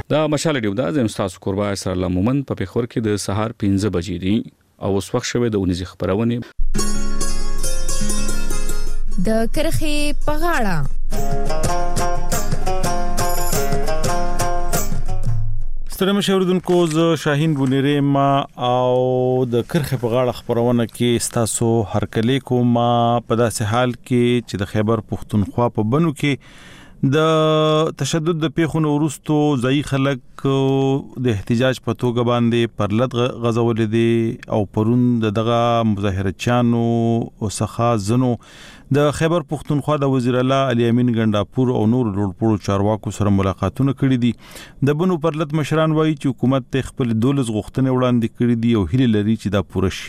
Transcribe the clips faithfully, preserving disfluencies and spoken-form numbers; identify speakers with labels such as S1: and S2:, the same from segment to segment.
S1: دا مشال ډیو دا زم تاسو قربا سره الله مومن په پخور کې د سهار پنځه بجې دي او اوس وخت شوه د اونیز خبرونه
S2: د کرخي پغاړه
S3: سترمه شوردونکو ز شاهین بونیری ما او د کرخه په غاړه خبرونه کې ستاسو هرکلی کومه په داسې حال کې چې د خیبر پښتونخوا په بنو کې د تشدد د پیښونو ورستو ځای خلک د احتجاج په توګه باندې پرلط غزول دي او پرون دغه مظاهره چانو او سخا زنو د خیبر پښتونخوا د وزیر الله علي امین ګنداپور او نور لوړپوړو چارواکو سره ملاقاتونه کړي دي. د بنو پرلط مشران وایي چې حکومت خپل دولس غوښتنې وړاندې کړي دي او هیله لري چې دا پوره شي.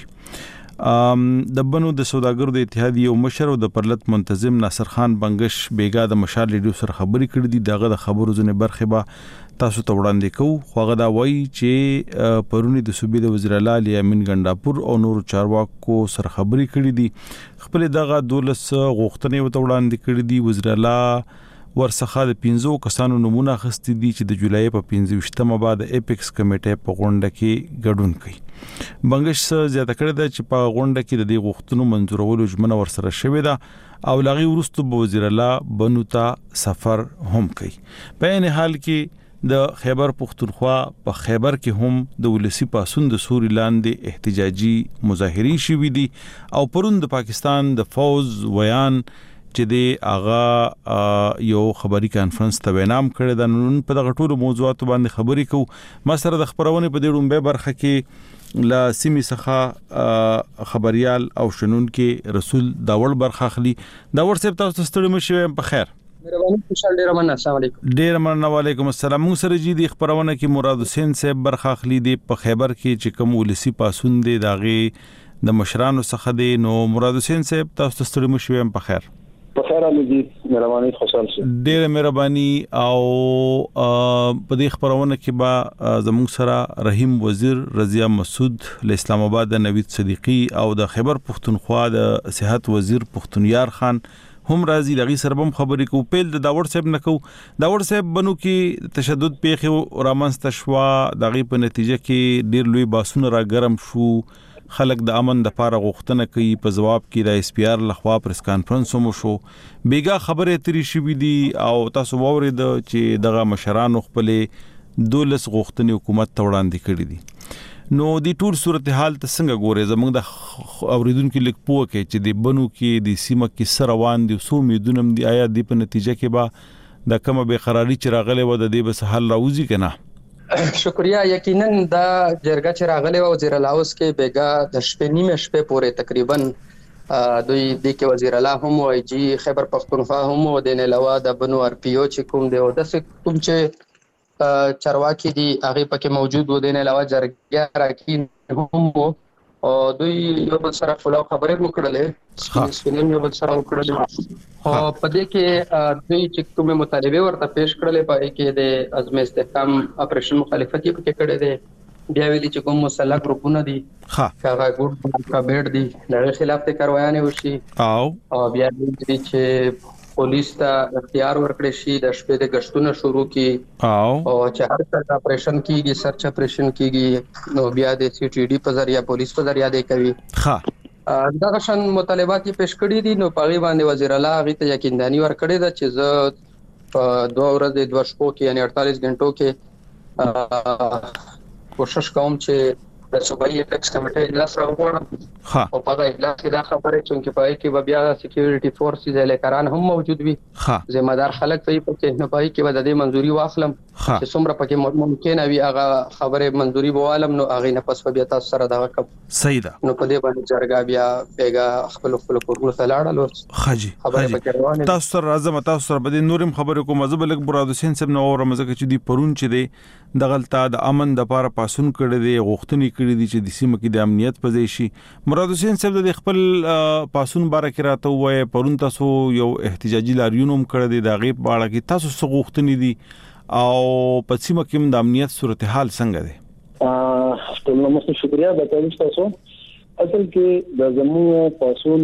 S3: ام د بنو د سوداګرو د اتحادیې او مشر او د پرلط منتظم ناصر خان بنگش بیګا د مشال ریډیو سره خبرې کړې دي. دغه د خبرو ځنې برخه به تاسو ته وړاندې کوو. خوغه دا وایي چې پرونی د صوبې د وزیر الله علي امین ګنداپور او نور چارواکو سره خبرې کړې دي. خپل دغه دولس غوښتنې وته وړاندې کړې دي. وزیر الله ورڅخه د پنځو کسانو نمونه اخیستي دي چې د جولای په پنځه ویشتمه بعد اپیکس کمیټه په غونډه کې ګډون کوي. بنگش زیاته کړی دا چې په غونډه کې د دې غوښتنو منځورولو ژمنه ورسره شوې ده او لغي ورستو به وزیر الله بنو ته سفر هم کوي. په این حال کې د خیبر پښتونخوا په خیبر کې هم د ولسی پاسون د سوري لاندې احتجاجي مظاهرې شوې دي او پرون د پاکستان د فوز ویان چې دی اغا یو خبري کانفرنس ته وینام کړی دا نن په دغه ټولو موضوعات باندې خبرې کوو. ما سره د خبرونه په دې ډومبه برخه کې لا سیمي څخه خبريال او شنون کې رسول داوړ برخه اخلي. داوړ صاحب تاسو ستړي مشه په خیر.
S4: مهرباني خوشحال ډیر مننه. السلام علیکم.
S3: ډیر مننه. وعلیکم السلام. موږ سره جی دی خبرونه کې مراد حسین صاحب برخه اخلي دی په خیبر کې چې کوم ولسی پاسون دی داغه د مشرانو څخه دی. نو مراد حسین صاحب تاسو ستړي مشه په خیر.
S4: بخیر علي مهرباني خوشحال شه.
S3: ډېر مهرباني. او په دې خبرونه کې با زموږ سره رحیم وزیر رضیا مسعود له اسلام آباد د نوید صدیقی او د خیبر پښتونخوا د صحت وزیر پښتونیار خان هم راځي. دغه سره هم خبرې کوو. پیل د داوړ صاحب نه کوو. داوړ صاحب بنو کې تشدد پیښه رامنځته شو. دغه په نتیجه کې ډېر لوی باسونه را ګرم شو. خلک د امن د پاره غوښتنه کوي. په جواب کې د اس پی آر لخوا پریس کانفرنس هم شو. بیګا خبره تری شوې دي او تاسو وورید چې دغه مشرانو خپل دولس غوښتنې حکومت ته وړاندې کړې دي. نو د ټول صورتحال ته څنګه ګوري زموږ د اوریدونکو لیک پوه کې چې د بنو کې د سیمه کې سره روان دي سو امیدونم دي آیا د په نتیجه کې به د کومه به قراری چې راغله و د دې به حل راوځي کنه؟
S4: شکریا. یقینا دا جرګه چې راغله و وزیر الله اوس کې بیګا د شپې نیمه شپې پورې تقریبا دوی د کې وزیر الله هم وایي چې خیبر پښتونخوا هم و د نه علاوه د بنو ار پی او چې کوم دی او د کوم چې چارواکي دي هغه پکې موجود و د نه علاوه جرګه راکې هم او دوی یو بل سره فلو خبرې وکړلې سپینم یو بل سره وکړلې او په دې کې دوی چې کومه مطالبه ورته پیش کړلې په کې د عزم استحکام اپریشن مخالفت یې پکې کړې ده. بیا ویلي چې کوم مسلح ګروپونه دي هغه ګروپ کا بیډ دي د خلاف ته کاروایانه وشي او او بیا ویلي چې پولیس ته اختیار ورکړي شي د شپې د غشتونه شروع کی او او چې هر څه اپریشن کیږي سرچ اپریشن کیږي نو بیا د سی ټی ډی په ذریعہ پولیس په ذریعہ دی کوي. ها دا غشن مطالبات پیش کړي دي. نو پاغي باندې وزیر الله غي ته یقیندانی ورکړي دا چې زه په دوه ورځې دوه شپو کې یعنی اړتالیس غنټو کې کوشش کوم چې د صوبایي اپیکس کمیټه اجلاس راوړم او په هغه اجلاس کې دا خبره چې پای کې بیا سکیورټي فورسز الکران هم موجود وي. ذمہ دار خلک په کې نه پای کې د دې منځوري واخلم چې څومره پکې ممکن وي هغه خبره منځوري بوالم نو هغه نه پس بیا تاسو سره دا وکړم.
S3: صحیح ده.
S4: نو په دې باندې جرګه بیا بیګا خپل خپل کورونه لاړل.
S3: خاجي تاسو سره راځم تاسو سره به نورم خبرې کوم. زبلک مراد حسین صاحب نو رمزه کې چې دی پرون چې دی دغلطه د امن د پاره پاسون کړي دي غوښتنې کړي دي چې د سیمه کې د امنیت په ځای شي. مراد حسین صاحب د خپل پاسون باره کې راته وایي پرون تاسو یو احتجاجي لاریون هم کړی دی د غیب باړه کې تاسو څه غوښتنې دي او په سیمه کې د امنیت صورتحال څنګه دی؟
S5: ټول نو مست شکریا د تاسو تاسو اصل کې د زموږ پاسون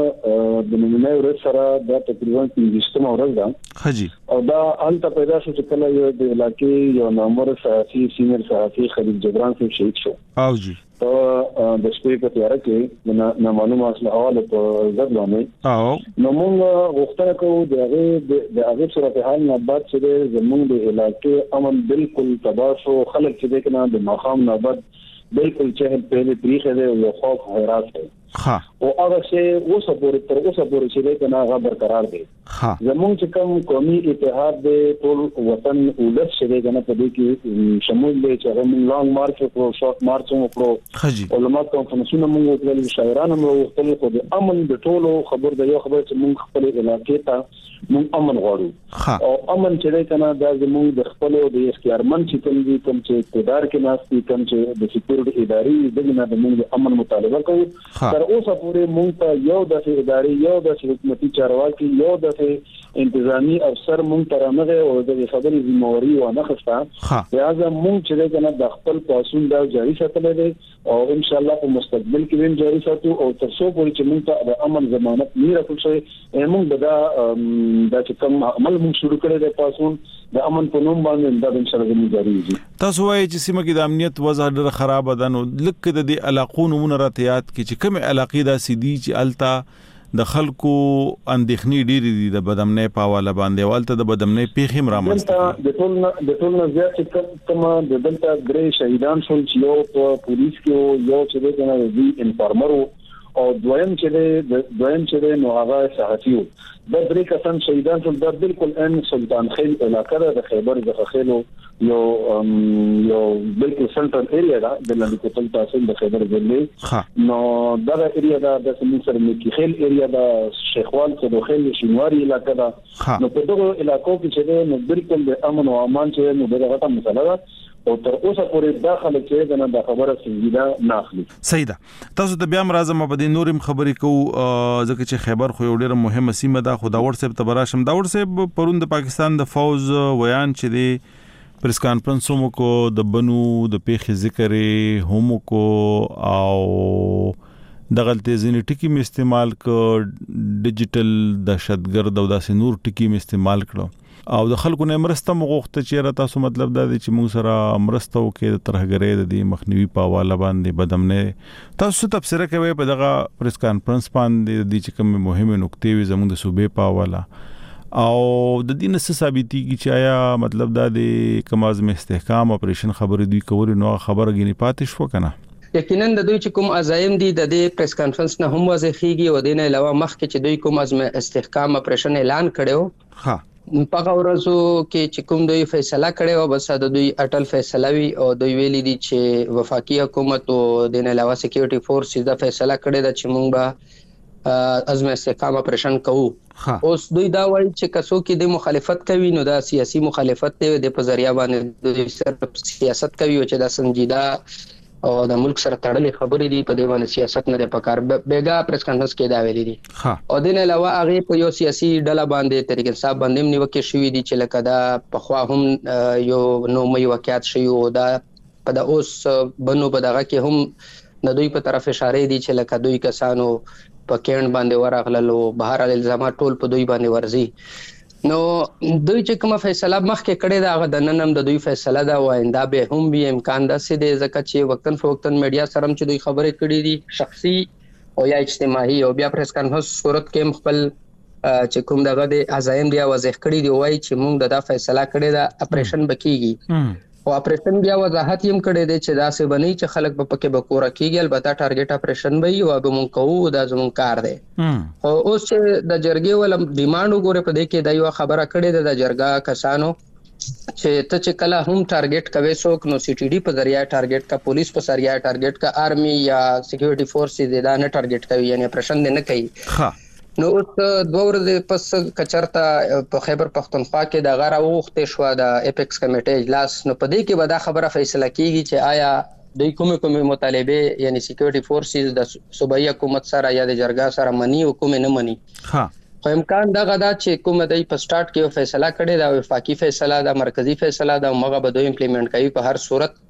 S5: د نمونه ورځ سره د تقریبا پنځه ورځ ده
S3: حجي
S5: او دا الته پیدا شو چې کله یو د علاقې یو نامور صحافي سینیئر صحافي خلیل جبران صاحب شهید شو
S3: او جی
S5: ته د شپې په تیاره کې نه معلومه اصله حواله په ضد باندې
S3: او
S5: نو موږ غوښتنه کوو د هغه د هغه صورتحال نه بعد چې زموږ د علاقې امن بالکل تباہ شو خلک چې د کنه د مقام نه بعد بالکل چهل په تاریخ دی او خوف حیرات دی
S3: ها
S5: او هغه چې اوسه پورې تر اوسه پورې چې دا نه برقرار دی
S3: ها
S5: زموږ چې کوم قومي اتحاد دی ټول وطن ولس چې دا نه پدې کې شمول دی چې هم لانګ مارچ او شارټ مارچ او
S3: حجي
S5: علماء کنفرنسونه موږ وکړل شاعرانو موږ وکړل خو د امن د ټولو خبر دی یو خبر چې موږ خپل علاقې ته موږ امن غواړو او امن چې دا کنه دا زموږ د خپل د اختیارمن چې کوم دي کوم چې اقتدار کې ناس دي کوم چې د سکیورټي ادارې دغه د موږ د امن مطالبه کوي تر اوسه پورې موږ ته یو د ادارې یو د حکومتي چارواکي یو د انتظامی افسر موږ ته رانغه او د خبري ذمہواری و نه خسته لہذا موږ چې دا د خپل پاسون دا جاری ساتل دي او ان شاء الله په مستقبل کې هم جاری ساتو او تر څو پورې چې موږ ته د امن ضمانت نه راکړل شي موږ دا دا چې کوم عمل موږ شروع کړی د پاسون د امن په نوم باندې دا ان شاء الله جاری وي.
S3: تاسو وایي چې سیمه کې د امنیت وضع ډېره خراب ده نو لکه د دې علاقو نمونه راتيات کې چې کوم علاقې دا سيدي چې التا د خلکو اندېخنې ډېری دي د بدامنۍ په حواله باندې والته د بدامنۍ پیښې مرامسته
S5: د ټول د ټول نه زیات چې کومه د دلته درې شهیدان شول چې یو په پولیس کې یو چې د نه دی انفارمر او دویم چې د دویم چې نو هغه صحافي و د درې کسان شهیدان شول د بالکل ان سلطان خیل علاقې د خیبر د خیلو یو یو بالکل سنټرل ایریا دا د لاندې کوتل تحصیل د خیبر ضلع نو دا ایریا دا د سمسر مکی خیل ایریا دا شیخوال څخه د خیل شینواری علاقې دا نو په دغه علاقو کې چې نو بالکل د امن او امان چې نو دغه غټه مسله ده او تر اوسه پورې داخله چې دا د خبره سنجیده نه اخلي.
S3: صحیح ده. تاسو ته بیا مرزم په دې نورم خبرې کو ځکه چې خیبر خو یو ډېر مهمه سیمه ده خو دا ورسې ته براشم دا ورسې پروند پاکستان د فوز ویان چې دی پریس کانفرنس مو کو د بنو د پیخي ذکر هم کو او دغلت زینی ټکی می استعمال ک ډیجیټل دهشتګرد او داسې نور ټکی می استعمال کړو او د خلکو نه مرسته مغوخته چې را تاسو مطلب دا دی چې موږ سره مرسته وکړي د ترهګرۍ د مخنیوي په حواله باندې بدامنۍ تاسو تفسیر کوي په دغه پریس کانفرنس باندې د چې کوم مهمه نقطې وي زموږ د صوبې په حواله او د دې نس ثابتي کی چې آیا مطلب دا دی کوم ازم استحکام اپریشن خبرې دوی کول نو خبره غنی پاتې شو کنه
S4: یقینا د دوی چې کوم عزایم دي د دې پریس کانفرنس نه هم واضح کیږي او د نه علاوه مخکې چې دوی کوم ازم استحکام اپریشن اعلان کړو
S3: ها
S4: په ورځو کې چې کوم دوی فیصله کړي او بس د دوی اټل فیصله وی او دوی ویلي دي چې وفاقي حکومت او د نه علاوه سکیورټي فورس دا فیصله کړي دا چې موږ به عزم استحکام اپریشن کوو اوس دوی دا وایي چې کسو کې د مخالفت کوي نو دا سیاسي مخالفت دی د په ذریعہ باندې دوی صرف سیاست کوي او چې دا سنجیده او د ملک سره تړلې خبرې دي په دې باندې سیاست نه پکار بیګا پریس کانفرنس کې دا ویلي دي او د نه علاوه هغه په یو سیاسي ډله باندې طریق انصاف باندې نیوکه شوې دي چې لکه دا په خوا هم یو نو مې واقعیت شي او دا په د اوس بنو په دغه کې هم د دوی په طرف اشاره دي چې لکه دوی کسانو په کېند باندې ورغلل او بهر الزامات ټول په دوی باندې ورزي نو دوی چې کومه فیصله مخکې کړې ده د ننم د دوی فیصله ده ویندا به هم به امکان ده سي د ځکه چې وقتن فوقتن میډیا سره چې دوی خبرې کړې دي شخصي او یا اجتماعي او بیا پریس کانفرنس صورت کې خپل چې کوم دغه د عزایم دی واضح کړی دی وایي چې موږ د دا فیصله کړې ده اپریشن بکیږي او اپریشن بیا وضاحت یې کړی دی چې دا څه بنئ چې خلک په پکې بکوره کیږي البته ټارګټ اپریشن وي او به مونږ کوو دا زموږ کار دی او اوس چې د جرګې ول ډیماند وګوره په دې کې دا یو خبره کړې ده د جرګه کسانو چې ته چې کله هم ټارګټ کوي څوک نو سی ټي ډي په ذریعہ ټارګټ کا پولیس په ذریعہ ټارګټ کا آرمي یا سکیورټي فورس دې دا نه ټارګټ کوي یعنی اپریشن نه کوي ها نو اوس دوه ورځې پس کچرتا په خیبر پختونخوا کې د غره وخت شو د اپیکس کمیټې اجلاس نو په دې کې به دا خبره فیصله کیږي چې آیا د کومه کومه مطالبه یعنی سکیورټي فورسز د صوبایي حکومت سره یا د جرګه سره منی او کومه نه منی ها خو امکان دا غدا چې کومه د په سٹارټ کې فیصله کړي دا وفاقي فیصله دا مرکزی فیصله دا مغه به دوی امپلیمنٹ کوي په هر صورت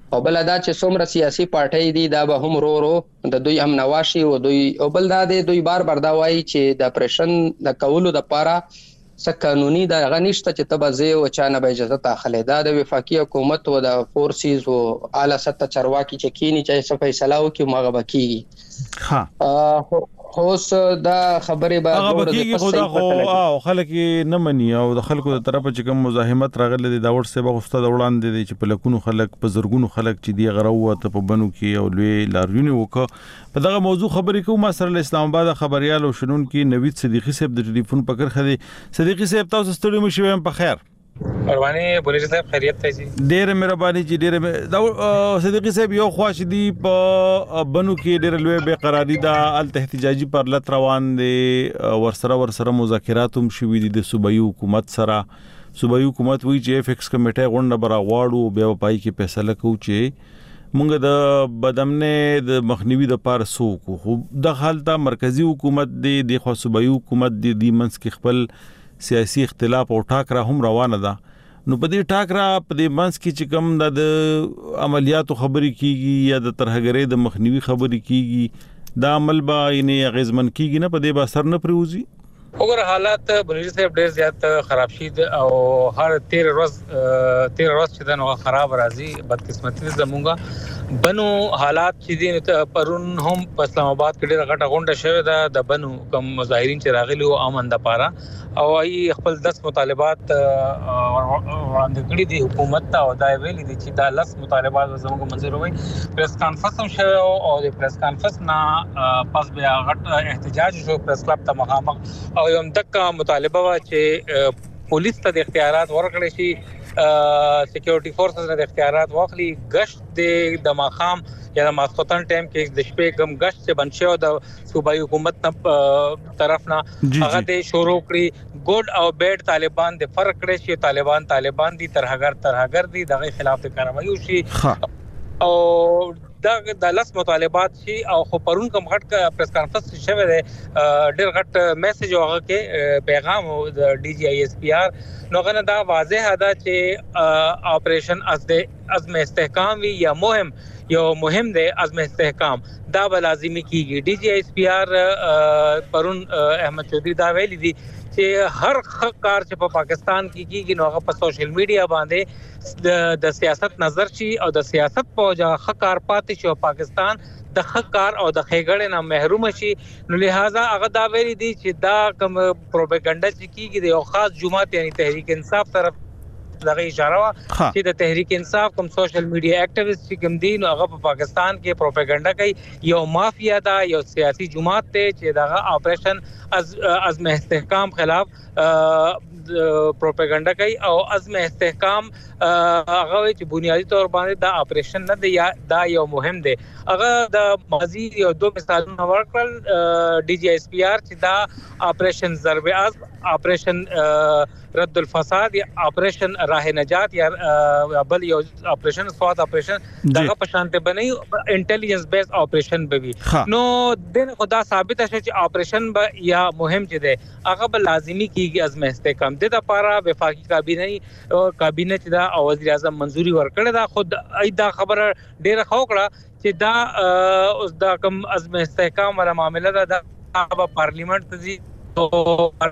S4: او بل دا چې څومره سیاسي پارټي دي دا به هم رو رو د دوی هم نواشي او دوی او بل دا د دوی بار بار دا وایي چې د اپریشن د کولو د لپاره څه قانوني د غنښت چې تبځه او چانه به اجازه تاخله دا د وفاقي حکومت او د فورسز او اعلی سطح چارواکي چې کینی چې څه فیصله وکي ماغه بکیږي ها اوس دا خبره به
S3: هغه بکیږي خدا خو او خلک نه مني او د خلکو د طرفه چې کوم مزاحمت راغله د داور سبا غوسته د وړاندې دي چې په لکونو خلک په زرګونو خلک چې دی غروه ته په بنو کې او لوی لاریونه وکړه په دغه موضوع خبرې کوم سره اسلام آباد خبريال او شنون کې نوید صدیقی صاحب د ټلیفون په کر خدي صدیقی صاحب تاسو ستړي مو شوم په خیر
S6: پروانه بولیس صاحب خیریت ته جی
S3: ډېر مهرباني جی ډېر صدیقی صاحب یو خواش دي په بنو کې ډېر لوی بے قراری دا ال احتجاجي پر لټ روان دي ورسره ورسره مذاکرات هم شوي دي د صوبایي حکومت سره صوبایي حکومت وی چې اف ایکس کمیټه غونډه برا واړو بیا پای کې فیصله کوي چې مونږ د بدامنه د مخنیوي د پار سو کو د حالت مرکزی حکومت دی د خو صوبایي حکومت دی د منس کې خپل سیاسي اختلاف او ټاکرا هم روانه ده نو په دې ټاکرا په دې منس کې چې کوم د عملیاتو خبرې کیږي یا د ترهګرۍ د مخنیوي خبرې کیږي دا عمل به یې غیزمن کیږي نه په دې به اثر نه پریوزي
S6: وګوره حالات بلوچ صاحب ډېر زیات خراب شي او هر تیر ورځ تیر ورځ چې دا خراب راځي بدقسمتي زمونږه بنو حالات چې دي پرون هم په اسلام آباد کې ډېر غټه غونډه شوه ده د بنو کوم مظاهرین چې راغلي او امن د پاره او ای خپل دس مطالبات وړاندې کړي دي حکومت ته او دا ویلي دي چې دا لس مطالبات زموږ منظور وي پریس کانفرنس هم شوه او د پریس کانفرنس نه پس بیا غټ احتجاج شو پریس کلب ته مخامخ او یم تک مطالبه وا چې پولیس ته د اختیارات ورکړي شي سکیورټي فورسز نه د اختیارات واخلي غشت د ماخام یا د ماسختن ټایم کې د شپې کم غشت چې بنشو د صوبایي حکومت طرف نه هغه د شروع کړی ګډ او بیډ طالبان د فرق کړي چې طالبان طالبان دي ترهګر ترهګر دي دغه خلاف کاروایی وشي او دا د لاس مطالبات شي او خو پرون کوم غټ پریس کانفرنس شوه دی ډېر غټ میسج هغه کې پیغام د ډي جی آی ایس پی آر نو غنه دا واضح ده چې اپریشن عزم استحکام وی یا مهم یو مهم دی عزم استحکام دا به لازمي کیږي ډي جی آی ایس پی آر پرون احمد چودھری دا ویلي دي چې هر کار چې په پاکستان کې کیږي نو هغه په سوشل میډیا باندې د سیاست نظر شي او د سیاست په وجه کار پاتې شي او پاکستان د خکار او د خېګړې نه محروم شي نو لہذا هغه دا ویلي دي چې دا کوم پروپاګاندا چې کیږي د یو خاص جماعت یعنی تحریک انصاف طرف دغه اشاره وا چې د تحریک انصاف کوم سوشل میډیا اکټیویسټ چې کوم دي نو هغه په پاکستان کې پروپاګاندا کوي یو مافیا دا یو سیاسي جماعت ته چې دغه اپریشن از عزم استحکام خلاف پروپاګاندا کوي او عزم استحکام هغه چې بنیادی تور باندې دا اپریشن نه دی دا یو مهم دی هغه د ماضی یو دوه مثالونه ورکړل ډي جی ایس پی آر چې دا اپریشن ضرب عزم اپریشن رد الفساد یا اپریشن راه نجات یا بل یو اپریشن سواد اپریشن دغه په شانته بنئ انټيليجنس بیس اپریشن به وي نو دغه خدا ثابت شي چې اپریشن به یا مهم چې دی هغه به لازمي کیږي عزم استحکام د لپاره وفاقي کابینه کابینه چې دا وزیر اعظم منزوري ورکړه دا خود ایدا خبره ډیره خوکړه چې دا اوس دا کوم عزم استحکام ولا معاملې دا د پارلیمنت ته دي او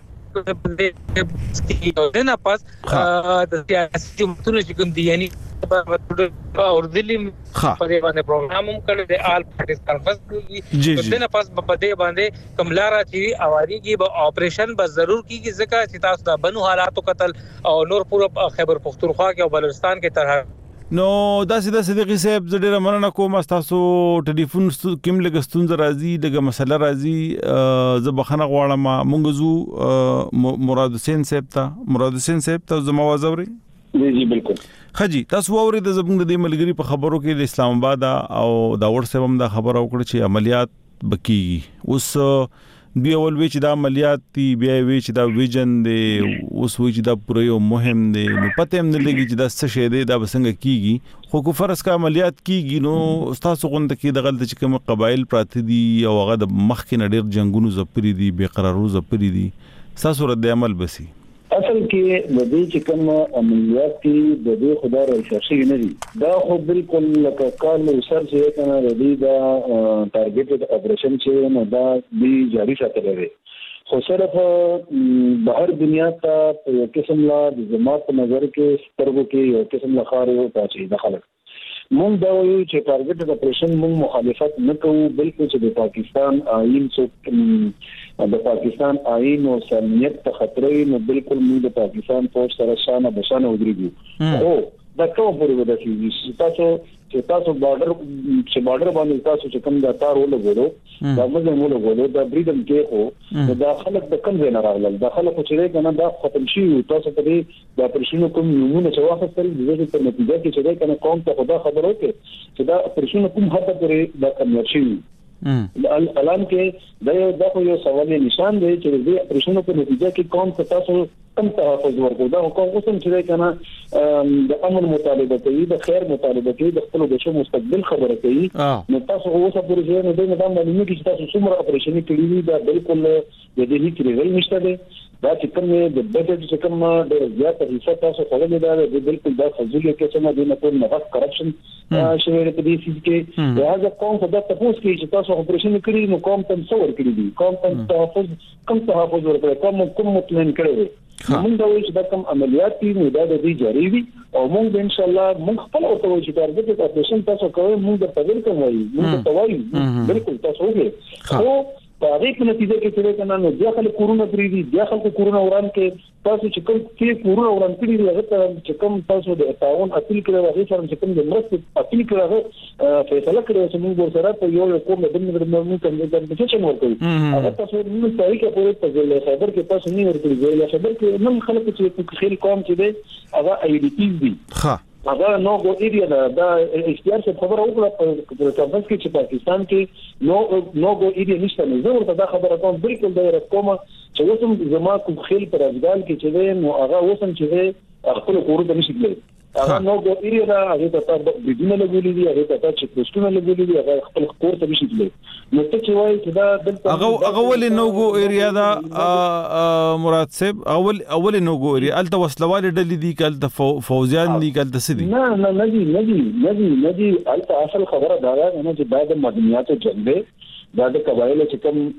S6: دنه پس د سیاسي جمهوریت چې کوم دي یعنی اور دلی په دې باندې پروګرام هم کړی دی آل پارټیز کانفرنس کې دنه پس په دې باندې کملارا چې اواريږي به اپریشن به ضرور کیږي ځکه چې تاسو د بنو حالاتو قتل او نور پوره خیبر پختونخوا کې او بلوچستان کې طرح
S3: نو دا سیده صدیقی صاحب زه ډیره مننه کوم تاسو ټلیفون کوم لګستون راځي دغه مسله راځي زه بخنه غواړم مونږ زو مراد حسین صاحب ته مراد حسین صاحب ته زما وازوري
S5: جی جی بالکل
S3: خجی تاسو اوري د زبنګ د ملګری په خبرو کې د اسلام آباد او دا ور سبم دا خبر او کړ چې عملیات بکیږي اوس دی اول وی چې دا عملیات دی بیا وی چې دا ویژن دی اوس وی چې دا پوره یو مهم دی نو پته هم نه لګي چې دا څه شی دی دا بسنګ کیږي خو کو فرض کا عملیات کیږي نو تاسو غونډه کې د غلط چې کوم قبایل پراته دي او هغه د مخ کې نډیر جنگونو زپری دي بے قرارو زپری دي تاسو رد عمل بسی
S5: اصل کې د دې چې کوم عملیات دي د دې خدای راځي نه دي دا خو بالکل لکه کال سر چې کنه د دې دا ټارګټډ اپریشن چې نه دا دی جاری ساتل لري خو صرف بهر دنیا ته یو قسم لا د جماعت په نظر کې سترګو کې یو قسم لا خارو پاتې د خلک مونږ دا وایو چې ټارګټډ اپریشن مونږ مخالفت نه کوو بلکې چې د پاکستان آئین څخه د پاکستان آئین او سلمیت ته خطرې نو بالکل موږ د پاکستان فوج سره شانه بشانه ودرېږو او دا کوم پورې ودرېږي چې تاسو چې تاسو بارډر چې بارډر باندې تاسو چې کوم دا تار ولګولو دا موږ ولګولو دا بریډم کې هو دا خلک د کم ځای نه راغلل دا خلک چې کنه دا ختم شي تاسو ته دا پرشینو کوم نمونه چې واخستل د دې په نتیجه کې چې کنه قوم ته خدا خبر وکړي چې دا پرشینو کوم حد پورې دا کامیاب شي الان کې دا یو د یو سوال نشان دی چې د پرشینو په نتیجه کې قوم ته تاسو کم تحفظ ورکړو دا قوم اوسم چې کنه د امن مطالبه کوي د خیر مطالبه کوي د خپل بشو مستقبل خبره کوي نو تاسو اوسه پرې نه دی نه دا معلومه چې تاسو څومره اپریشن کړی دا بالکل د دې هیڅ ریزل نشته دی دا چې کوم د بجټ چې کوم د زیاته حصہ تاسو خلل دا د بالکل دا فزولي کې څه نه نه نه غف کرپشن شوی په دې سیس کې دا هغه قوم ته د تاسو کې چې تاسو اپریشن کړی نو قوم ته څور کړی دي قوم ته تحفظ کم تحفظ ورکړي کوم کوم مطمئن کړی موږ دا وایو چې دا کوم عملیات دي نو دا د دې جاری وي او موږ ان شاء الله موږ خپل او ته چې ټارګټ اپریشن تاسو کوئ موږ د پدې کوم وایي موږ ته وایي بالکل تاسو وګورئ او په هغه په نتیجه کې چې کنه نو ځکه خلک کورونا پری دي ځکه خلک کورونا وران کې تاسو چې کوم کې کورونا وران کړی دی هغه چې کوم تاسو د تعاون اپیل کړو هغه سره چې کوم د مرسته اپیل کړو هغه فیصله کړو چې موږ سره په یو کوم د دې د موږ کوم د پوزیشن ورکړو هغه تاسو موږ تاریخ په په ځای خبر کې تاسو نه ورکړي ځای خبر کې نن خلک چې په خیر قوم چې دی هغه ای ډی پی دي ها هغه نو غو ایریا دا د اختیار څخه خبره وکړه په کابل کې چې پاکستان کې نو نو غو ایریا نشته نه زه ورته دا خبره کوم بالکل دا رقمه چې وسم زما کوم خیل پر افغان کې چې نو هغه وسم چې خپل کور ته نشي تللی هغه نو غو ایریا دا هغه ته بدون لګولې دي هغه ته چې پوسټونه لګولې دي هغه خپل کور ته نشي تللی نو ته چې وایي چې دا
S3: هغه هغه ولې نو غو ایریا دا مراد صاحب اول اول نو غو ایریا الته وسلواله ډلې دي کله فوزیان دي کله څه دي
S5: نه نه نه دي نه دي نه دي نه دي الته اصل خبره دا ده چې دا د مدنیاتو جنبه دا د قبایل چې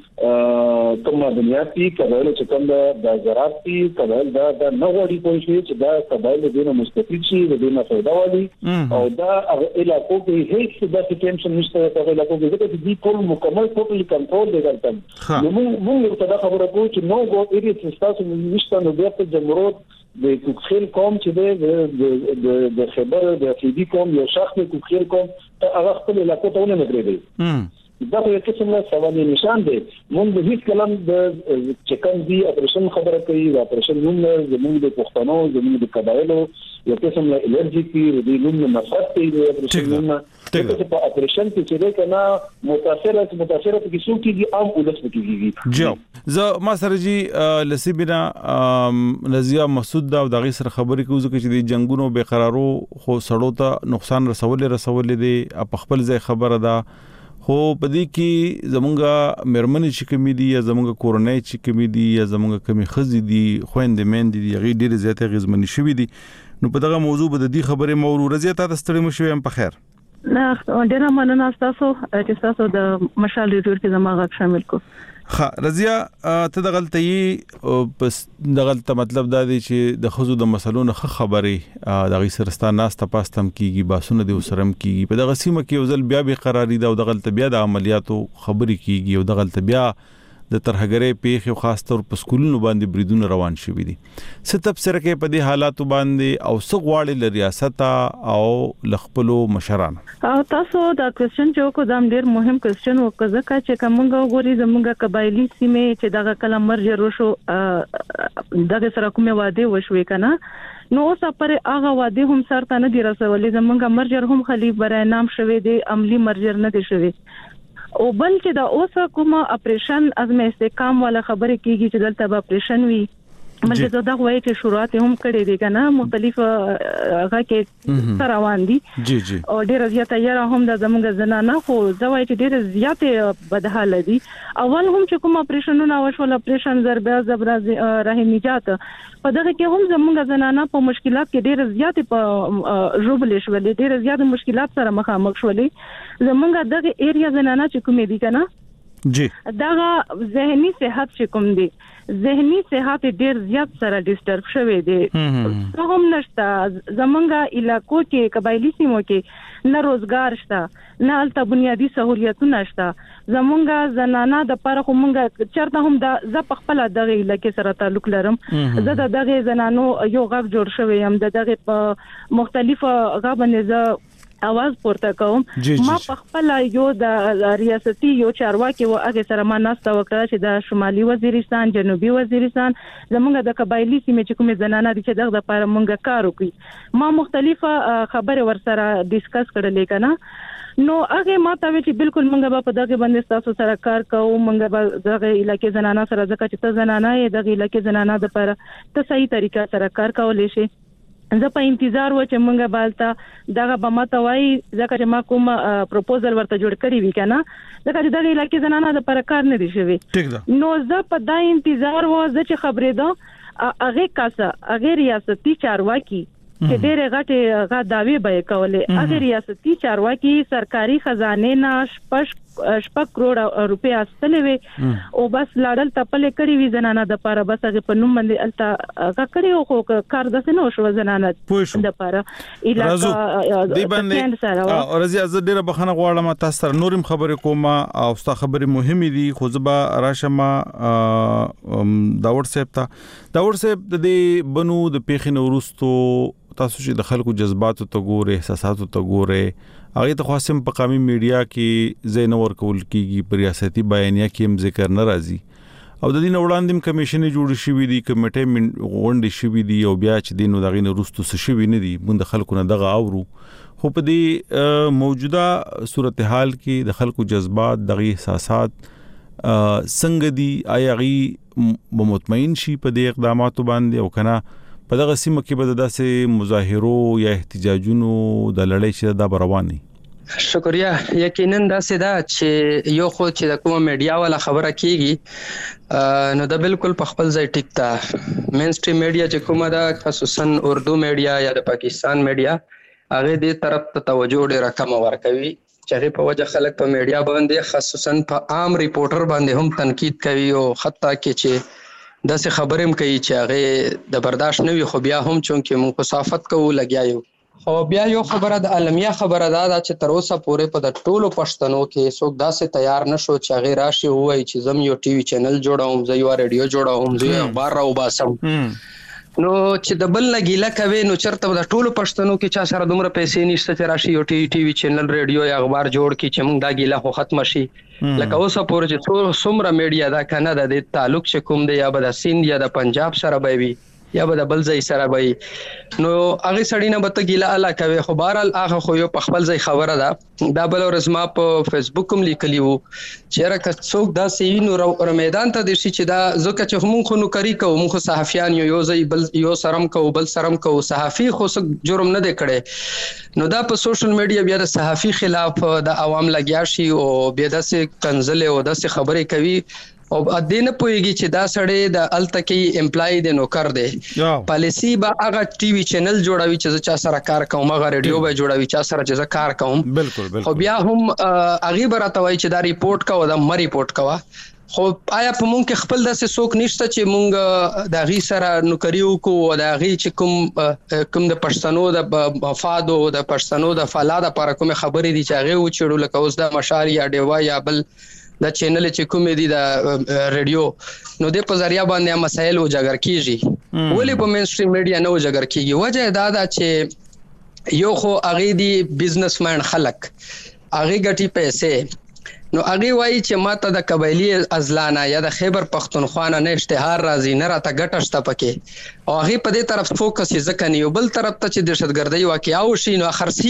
S5: کوم کوم مدنیات دي قبایل چې کوم د زراعت دي قبایل دا د نوړي کوي چې دا قبایل د دینه مستفید شي د دینه فائدہ والی او دا علاقو کې هیڅ د ټینشن نشته په علاقو کې چې دې ټول مکمل ټوټلی کنټرول دی ګرځم نو موږ ته دا خبره کوو چې نو غو ایریا چې تاسو نشته نو بیا په جمهوریت د کوخیل قوم چې د د د خبر د فیدی قوم یو شخص د کوخیل قوم ته هغه خپل علاقو ته ونه درېږي دا یو قسم له سوال نشان دی موږ د هیڅ کلام د چکن دی اپریشن خبره کوي د اپریشن نوم زموږ د پښتنو زموږ د قبایلو یو قسم له الرجی کی د نوم نفرت دی د اپریشن نوم ته په اپریشن کې چې دا کنه متاثره متاثره کې څو کېږي عام ولس کېږي
S3: جو زه ما سره جی لسیبنا نزیا مسعود دا د غیر خبرې کوي چې د جنگونو بے قرارو خو سړو ته نقصان رسول رسول دي په خپل ځای خبره ده خو پدې کې زمونږه مرمنې چې کمی دي یا زمونږه کورنۍ چې کمی دي یا زمونږه کمی خزي دي خويندې مېندې دي غي ډېر زیاته غزمنې شوې دي نو په دغه موضوع به د دې خبرې مورو زیاته تستړی مو شوم په خیر
S7: نه ډېر مننه تاسو چې تاسو د مشال ریډیو کې زموږ شامل کو
S3: خا رضیا ته د غلطي پس د غلطه مطلب دا دی چې د خزو د مسلونو خبرې د غي سرستان ناس ته پاستم کیږي باسونه د وسرم کیږي په دغه سیمه کې وزل بیا به قراری دا د غلطه بیا د عملیاتو خبرې کیږي او د غلطه بیا د ترهګرې پیخ او خاص تور په سکولونو باندې بریدونه روان شوي دي ستب سره کې په دې حالاتو باندې او سغواړي ل ریاست او لخپلو مشران
S7: او تاسو دا کوېسچن چې کو دام ډیر مهم کوېسچن وکړه چې کومه غوري زموږه قبایلی سیمه چې دغه کلم مرجر وشو دغه سره کومه واده وشوي کنه نو اوس پر هغه واده هم سره نه دی رسولې زموږه مرجر هم خلیف برای نام شوي دي عملی مرجر نه دي شوي او بل چې دا اوس کومه اپریشن ازمه استحکام ولا خبره کیږي چې دلته به اپریشن وي مګر زه دا وایي چې شروعات هم کړې دي کنه مختلف هغه کې روان دي
S3: جی جی
S7: او ډېر زیاته یاره هم د زمونږ زنانه خو زه وایي چې ډېر زیاته بدحاله دي اول هم چې کوم اپریشنونه وشول اپریشن ضربه زبر رحم نجات په دغه کې هم زمونږ زنانه په مشکلات کې ډېر زیاته په ژوبل شولې ډېر زیاته مشکلات سره مخامخ شولې زمونږ دغه ایریا زنانه چې کومې دي کنه
S3: جی
S7: دا ذهني صحت چې کوم دي ذهني صحت ډیر زیات سره ډیسټرب شوی دی څه هم نشته زمونږ علاقو کې قبایلی سیمو کې نه روزګار شته نه الته بنیادی سہولیتونه شته زمونږ زنانه د پر خو مونږ چرته هم د ز په خپل دغه علاقې سره تعلق لرم زه د دغه زنانو یو غږ جوړ شوی يم د دغه په مختلفه غوښنه ز اواز پورته کوم ما په خپل یو د ریاستي یو چارواکي و هغه سره ما ناسته وکړه چې د شمالي وزیرستان جنوبي وزیرستان زمونږ د قبایلی سیمې چې کومه زنانه دي چې دغه لپاره مونږ کار وکړي ما مختلفه خبره ور سره ډیسکس کړلې کنه نو هغه ما ته چې بالکل مونږ په دغه باندې تاسو سره کار کوو مونږ به دغه علاقې زنانه سره ځکه چې ته زنانه یې دغه علاقې زنانه د لپاره ته صحیح طریقه سره کار کولای شي زه په انتظار و چې مونږه بالته دغه به ماته وای ځکه چې ما کوم پروپوزل ورته جوړ کړی وی کنه ځکه چې دغه علاقې زنانه د پر کار نه دي شوی نو زه په دا انتظار و زه چې خبرې ده هغه کاسه هغه ریاستي چارواکي چې ډېر غټه غا داوی به کولې هغه ریاستي چارواکي سرکاري خزانه نه شپږ شپږ کروڑ روپیا استلې وي او بس لاړل تپلې کړې وی زنانه د پاره بس هغه په نوم باندې التا کا کړیو خو کار د سينو شو زنانه د پاره
S3: علاقه دی باندې او رضی از ډېر بخنه غواړم تاسو سره نورم خبرې کوم او ستا خبرې مهمه دي خو زبا راشمه داور صاحب ته داور صاحب د دې بنو د پیښې نورستو تاسو چې د خلکو جذباتو ته ګوره احساساتو ته ګوره هغه ته خاصم په قومي میډیا کې زینور کول کیږي په ریاستي بیانیه کې هم ذکر ناراضي او د دین وړاندې کمیشن جوړ شوی دی کمیټه غونډې شوی دی او بیا چې دینو دغه نورستو څه شوی نه دی موږ د خلکو نه دغه اورو خو په دې موجوده صورتحال کې د خلکو جذبات دغه احساسات څنګه دي آیا غي مطمئن شي په دې اقداماتو باندې او کنه په دغه سیمه کې به داسې مظاهرو یا احتجاجونو د لړۍ چې دا رواني
S4: شکریا یقینا دا سدا چې یو خو چې د کومه میډیا والا خبره کیږي نو دا بالکل په خپل ځای ټیک تا مین سټریم میډیا چې کومه دا خصوصا اردو میډیا یا د پاکستان میډیا هغه دې طرف ته توجه ډیره کم ورکوي چې هغه په وجه خلک په میډیا باندې خصوصا په عام ریپورټر باندې هم تنقید کوي او حتی کې چې داسې خبرې هم کوي چې هغه د برداشت نه وي خو بیا هم چونکې موږ صحافت کوو لګیایو خو بیا یو خبره د عالمیه خبره ده چې تر اوسه پورې په د ټولو پښتنو کې څوک داسې تیار نشو چې هغه راشي وایي چې زم یو ټي وي چینل جوړوم زه یو رادیو جوړوم زه یو اخبار راوباسم نو چې د بل لګیلا کوي نو چرته د ټولو پښتنو کې چا سره دومره پیسې نشته چې راشي یو ټي ټي وي چینل رادیو یا اخبار جوړ کی چې موږ دا ګیلا خو ختم شي لکه اوسه پورې چې څومره میډیا دا کنه د تعلق چې کوم دی یا به د سیند یا د پنجاب سره به وي یا به د بل ځای سره وي نو هغه سړی نه به ګیلا الا کوي خو بهرال هغه خو یو په خپل ځای خبره ده دا بل ورځ ما په فیسبوک هم لیکلی وو چې راکه څوک دا سینو ر میدان ته د شي چې دا زکه چې موږ خو نو کوي کوو موږ صحافیان یو ځای بل یو سرم کوو بل سرم کوو صحافي خو څه جرم نه دی کړي نو دا په سوشل میډیا بیا د صحافي خلاف د عوام لګیا شي او بیا داسې کنزل او داسې خبرې کوي او ادینه پويږي چې دا سړی د التکی امپلای دی نوکر دی پالیسی با هغه ټي وي چینل جوړوي چې چا سره کار کوم هغه رادیو به جوړوي چا سره چې کار کوم
S3: بالکل بالکل
S4: خو بیا هم هغه برته وای چې دا ریپورت کوو دا مری ریپورت کوه خو آیا په مونږ کې خپل داسې څوک نشته چې مونږ د غي سره نوکریو کو او د غي چې کوم کوم د پښتنو د مفاد او د پښتنو د فعاله لپاره کوم خبرې دي چې هغه و چړو لکه اوس د مشال یا ډیوا یا بل د چینل چې کوم دي د رادیو نو د په ذریعہ باندې مسایل اجاگر کیږي ولې په مین سټریم میډیا نه اجاگر کیږي وجه دا ده چې یو خو هغه دي بزنسمن خلک هغه ګټي پیسې نو هغه وایي چې ماته د قبایلی ازلانه یا د خیبر پختونخوا نه اشتهار راځي نه راته ګټه شته پکې او هغه په دې طرف فوکس یې ځکه نه یو بل طرف ته چې دهشتګردي واقعا وشي نو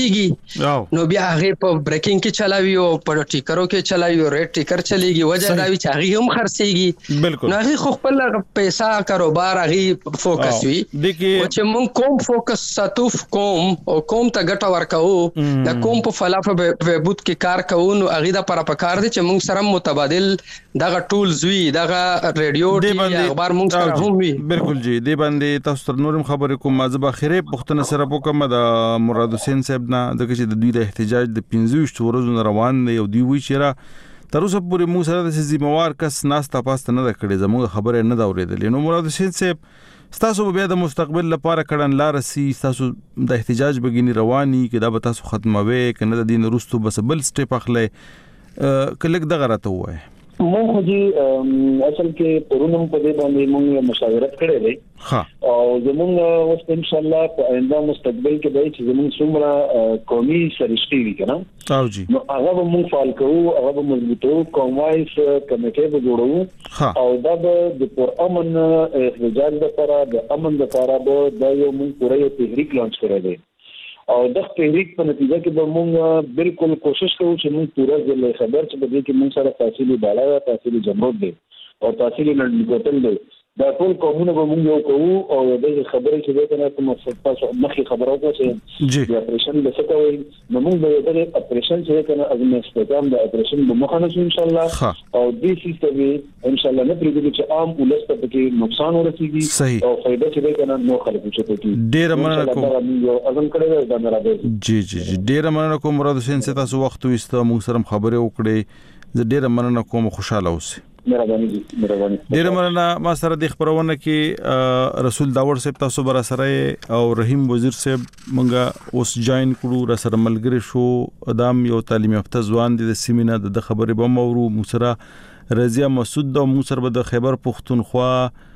S4: خرڅيږي نو بیا هغه په بریکینګ کې چلاوي او په ټیکرو کې چلاوي او ریټ ټیکر چلیږي وجه دا وی چې هغه هم خرڅيږي نو هغه خو خپل پیسې کاروبار هغه فوکس وي او چې مونږ کوم فوکس ساتو کوم او کوم ته ګټه ورکو د کوم په فلافه بهبود کې کار کوو نو هغه د پر پکار دي چې موږ سره متبادل دغه ټولز وي دغه ریډیو ټي وي اخبار موږ سره هم وي
S3: بالکل جی دی باندې تاسو تر نورم خبرې کوم ما زبا خیره پښتنه سره وکم د مراد حسین صاحب نه دغه چې د دوی د احتجاج د پنځه ورځې روان دی او دی وی چې تر اوسه پورې موږ سره د ذمہوار کس ناستا پاسته نه کړي زموږ خبره نه دا اورېدلې نو مراد حسین صاحب تاسو بیا د مستقبل لپاره کړن لار سي تاسو د احتجاج بګینی رواني کې دا به تاسو ختموي کنه د دین وروسته بس بل سټیپ اخلي کلک دغه راته وای
S5: مونږ خو جی اصل کې پرونم په دې باندې مونږ مشاورت کړې ده ها او زمونږ اوس ان شاء الله په آینده مستقبل کې به چې زمونږ څومره قومي سرشتي وي کنه
S3: او جی
S5: نو هغه به مونږ فعال کوو هغه به مضبوطو قومي کمیټه به جوړو او دا د پر امن احتجاج لپاره د امن لپاره به د یو مونږ پوره تحریک لانچ کړی دی او د تحریک په نتیجه کې به موږ بالکل کوشش کوو چې موږ پوره ځل خبر چې به کې موږ سره تحصیلي بالا یا تحصیلي جمهوریت دی او تحصیلي نړیګوتل دی دا ټول قومونه به موږ یو کوو او د خبرې چې د کنه کوم تاسو مخکې خبرو کوو چې د اپریشن د څه کوي نو موږ به د اپریشن چې کنه از نه استفادام د اپریشن به مخانه ان شاء الله او د سیستم ان شاء الله نه پریږدي چې عام ولست ته کې نقصان ورسیږي او فائدہ چې کنه نو خلک چې ته
S3: ډیر مننه کوم
S5: اذن کړی دا نه راځي
S3: جی جی جی ډیر مننه کوم مراد حسین سے تاسو وخت وسته موږ سره خبرې وکړې زه ډیر مننه کوم خوشاله اوسئ
S5: مهرباني دي مهرباني
S3: ډیر مننه ما سره د خبرونه کې رسول داور صاحب تاسو بر سره او رحیم وزیر صاحب مونږه اوس جوائن کړو را سره ملګری شو ادم یو تعلیم یافته ځوان دي د سیمینه د خبرې به مورو موسره رضیا مسعود د موسر د خیبر پختونخوا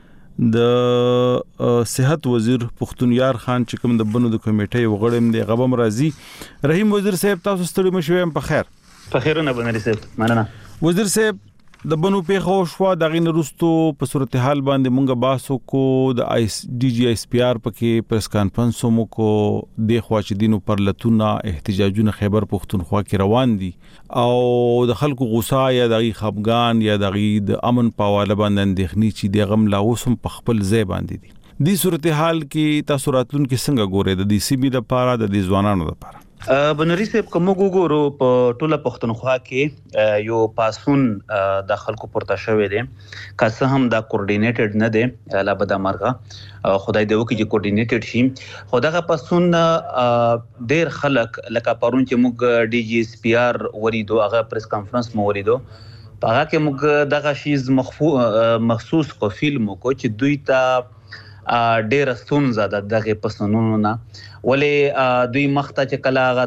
S3: د صحت وزیر پختونیار خان چې کوم د بنو د کمیټې وغړم دی غبم راضي رحیم وزیر صاحب تاسو ستړي مشوم په خیر
S8: په خیرونه بنري صاحب مننه
S3: وزیر صاحب د بنو پیښو شو د غین رستو په صورتحال باندې مونږه باسو کو د آی ډي جی ایس پی آر پکې پریس کانفرنس مو کو د خواچدینو پر لتونه احتجاجونه خیبر پختونخوا کې روان دي او د خلکو غوسه یا د خفګان یا د د امن پاواله باندې اندېخنی چې د غم لا اوسم په خپل ځای باندې دي د صورتحال کې تاسو راتلون کې څنګه ګورئ د دې سی بي د پاره د دې ځوانانو لپاره
S8: بنوري صاحب کوم وګورو په ټوله پښتونخوا کې یو پاسون د خلکو پورته شوې دي که څه هم دا کوارډینیټډ نه دي لا بد مرغه خدای دې وکړي چې کوارډینیټډ شي خو دغه پاسون ډېر خلک لکه پرون چې موږ ډي جی ایس پی آر وریدو هغه پریس کانفرنس مو وریدو هغه کې موږ دغه شیز مخصوص کو فلم کو چې دوی ته ډېر ستونزه ده دغه پسونونو نه ولې دوی مخته چې کله هغه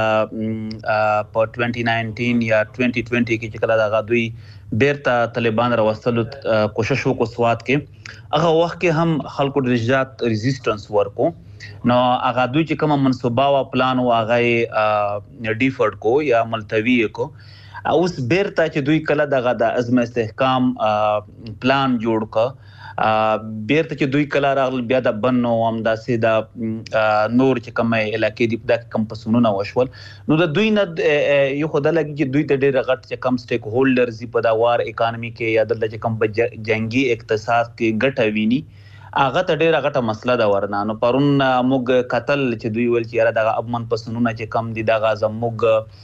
S8: د په دوه هزار نولس یا دوه هزار بیست کې چې کله هغه دوی بیرته طالبان راوستلو کوشش وکړو سواد کې هغه وخت کې هم خلکو د رجات ریزिस्टنس ورکو نو هغه دوی چې کوم منصوبه او پلان او هغه ډیفرډ کو یا ملتوی کو اوس بیرته چې دوی کله دغه د عزم استحکام پلان جوړ ک بیرته چې دوی کله راغل بیا د بنو هم داسې د نور چې کومه علاقې دی د کم پسونونه وشول نو د دوی نه یو خدای لګي چې دوی ته ډېر غټ چې کم سټیک هولډرز په دا وار اکانومي کې یا د چې کم جنگي اقتصاد کې ګټه ویني هغه ته ډېر غټه مسله ده ورنه نو پرون موږ قتل چې دوی ول چې را د امن پسونونه چې کم دي د غاز موږ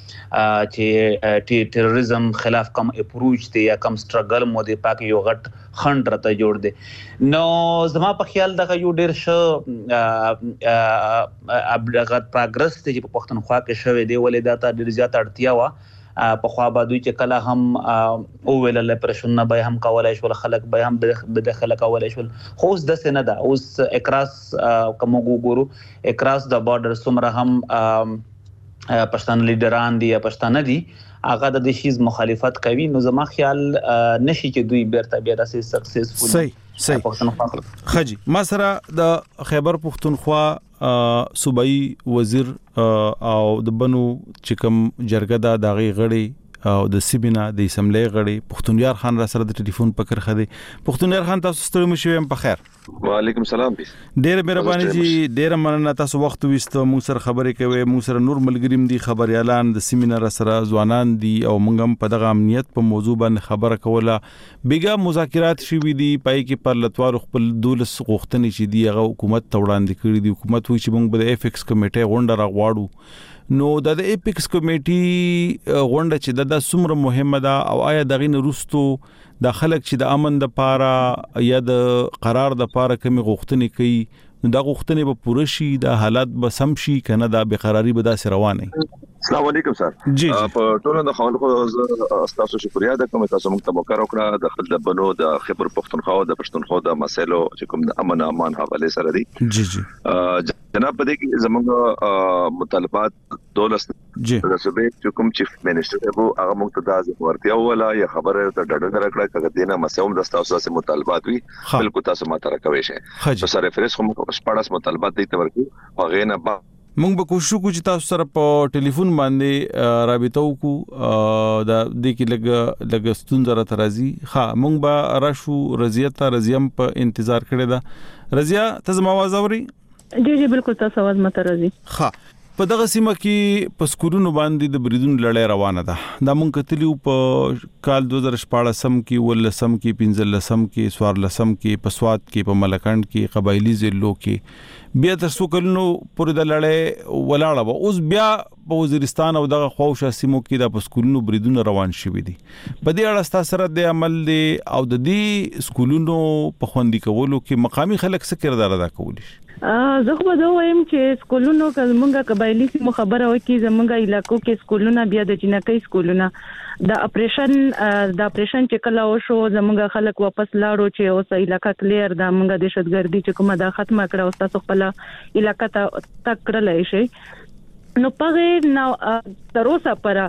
S8: چې ټیرریزم خلاف کم اپروچ دی یا کم سټرګل مو دی پاک یو غټ خند راته جوړ دی نو زما په خیال دغه یو ډیر ښه ابلغت پروګرس دی چې په پښتونخوا کې شوی دی ولې دا ته ډیر زیات اړتیا و په خوا به دوی چې کله هم او ویل له پرشن به هم کولای شو خلک به هم د خلک کولای شو خو اوس د سینه ده اوس اکراس کوم ګورو اکراس د بارډر سمره هم پښتون لیډران دي یا پښتانه دي هغه د دې شیز مخالفت کوي نو زما خیال نشي چې دوی بیرته بیا داسې سکسسفول
S3: صحیح صحیح خجی ما سره د خیبر پختونخوا صوبایي وزیر او د بنو چې کوم جرګه د دغه غړي او د سیبینا د اسمبلی غړي پختونیار خان را سره د ټلیفون په کرخه دی. پختونیار خان تاسو ستړي مشوي په خیر.
S9: وعلیکم السلام.
S3: ډېر مهرباني جی ډېر مننه تاسو وخت وستو موږ سره خبرې کوي. موږ سره نور ملګریم دي خبريالان د سیمینار سره ځوانان دي او موږ هم په دغه امنیت په موضوع باندې خبره کوله. بیګا مذاکرات شوي دي پای کې پر لټوار خپل دولس غوښتنې چې دی هغه حکومت ته وړاندې کړې دي. حکومت وایي چې موږ به د ایفکس کمیټې غونډه راغواړو. نو د ایپکس کمیټي غونډه چې د سمره مهمه ده او آیا دغه نورستو د خلک چې د امن د پاره یا د قرار د پاره کوم غوښتنې کوي نو دا غوښتنې به پوره شي د حالات به سم شي کنه دا بقراری به داسې روانه.
S9: السلام علیکم سر.
S3: جی
S9: په ټولو د خلکو تاسو شکریا ده کوم تاسو موږ ته وکړو کړه د خپل بنو د خبر پښتونخوا د پښتونخوا د مسایلو چې کوم د امن امان حواله سره دي.
S3: جی جی
S9: جناب په دې کې زموږ مطالبات دولس
S3: جی
S9: د صوبې چې کوم چیف منسٹر وو هغه موږ ته د ورتیا ولا یا خبره ته ډډه راکړه کړه دینه مسوم د تاسو سره مطالبات وي بالکل تاسو ماته راکوي شي. نو سره ریفرنس کوم شپږ مطالبات دي تورکو هغه نه با
S3: موږ به کوشش وکړو چې تاسو سره په ټلیفون باندې رابطه وکړو دا د کې لګ لګ ستونزه را ترازی. ها موږ به راشو رضیه ته رضیم په انتظار کړی دا. رضیه ته زما आवाज اوري؟
S7: جی جی بالکل تاسو आवाज مته راځي.
S3: ها په دغه سیمه کې په سکولونو باندې د بریدون لړۍ روانه ده. دا مونږ کتلیو په کال دو هزار شپږ کې ولسم کې پنځلسم کې سوارلسم کې په سواد کې په ملکند کې قبایلی ضلعو کې بیا تر څو کلونو پورې د لړۍ ولاړه و. اوس بیا په وزیرستان او دغه خواوشا سیمو کې د سکولونو بریدون روان شوي دي. په دې اړه ستاسو سره د عمل دی او د دې سکولونو په خوندي کولو کې مقامي خلک څه کردار ادا کولی شي؟
S7: زه خو به وایم چې سکولونو کله قبایلی سیمو خبره وکي زمونږ علاقو کې سکولونه بیا د جنکۍ سکولونه د اپریشن د اپریشن چې کله وشو زمونږ خلک واپس لاړو چې اوس علاقہ کلیر د مونږ د دهشتګردي چې کومه دا ختمه کړه او تاسو خپل علاقہ ته تک کړلای شي. نو پغه نو تر اوسه پر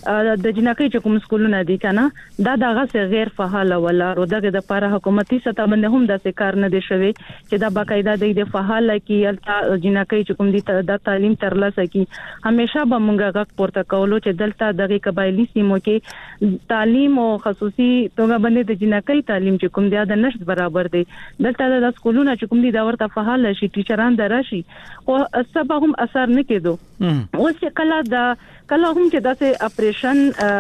S7: د جنکۍ چې کوم سکولونه دي کنه دا دغه څه غیر فعال ولا رو دغه د لپاره حکومتي سطح باندې هم د کار نه دي شوی چې دا باقاعده د فعال کې التا جنکۍ چې کوم دي د تعلیم ترلاسه کی همیشه به مونږه غږ پورته کولو چې دلته دغه قبایلی سیمو کې تعلیم او خصوصي توګه باندې د جنکۍ تعلیم چې کوم دی د نشد برابر دی. دلته د سکولونه چې کوم دي دا ورته فعال شي ټیچران دراشي او سبا هم اثر نه کېدو. اوس کله دا کله هم چې داسې اپریشن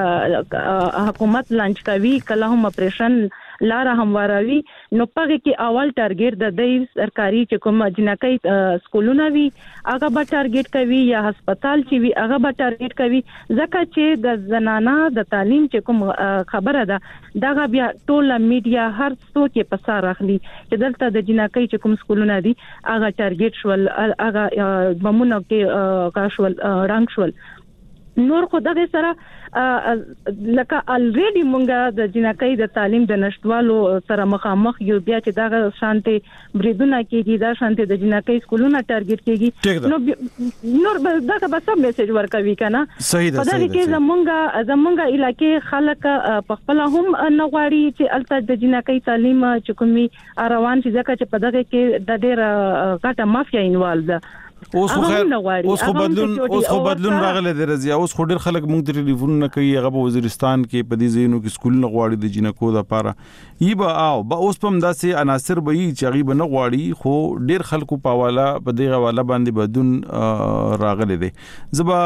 S7: حکومت لانچ کوي کله هم اپریشن لار همواروي نو پغه کې اول ټارګټ د دې سرکاري چې کوم جنکۍ سکولونه وي هغه به ټارګټ کوي یا هسپتال چې وي هغه به ټارګټ کوي ځکه چې د زنانه د تعلیم چې کوم خبره ده دا بیا ټول میډیا هر څو کې پسار اخلي چې دلته د جنکۍ چې کوم سکولونه دي هغه ټارګټ شول هغه بمونه کې کاشول رنګ شول. نور خو دغه سره لکه الریډي مونږه د جنکۍ د تعلیم د نشټوالو سره مخامخ یو بیا چې دغه شانتي بریدونه کېږي دا شانتي د جنکۍ سکولونه ټارګټ کېږي نو نور دغه به سم میسج ورکوي کنه.
S3: صحیح ده.
S7: په دغه کې زمونږه زمونږه علاقې خلک په خپل هم نه غواړي چې الته د جنکۍ تعلیم چې کومي روان شي ځکه چې په دغه کې د ډېر غټه مافیا انوالو ده.
S3: اوس خو خیر اوس خو بدلون اوس خو بدلون راغله د رضیا اوس خو ډیر خلک مونږ ته ټلیفون نه کوي هغه په وزیرستان کې په دې ځینو کې سکول نه غواړي د جنکو د لپاره ای به او به اوس په داسې عناصر به یې چې غیب نه غواړي خو ډیر خلکو په حواله په دې حواله باندې بدلون راغله دي. زبا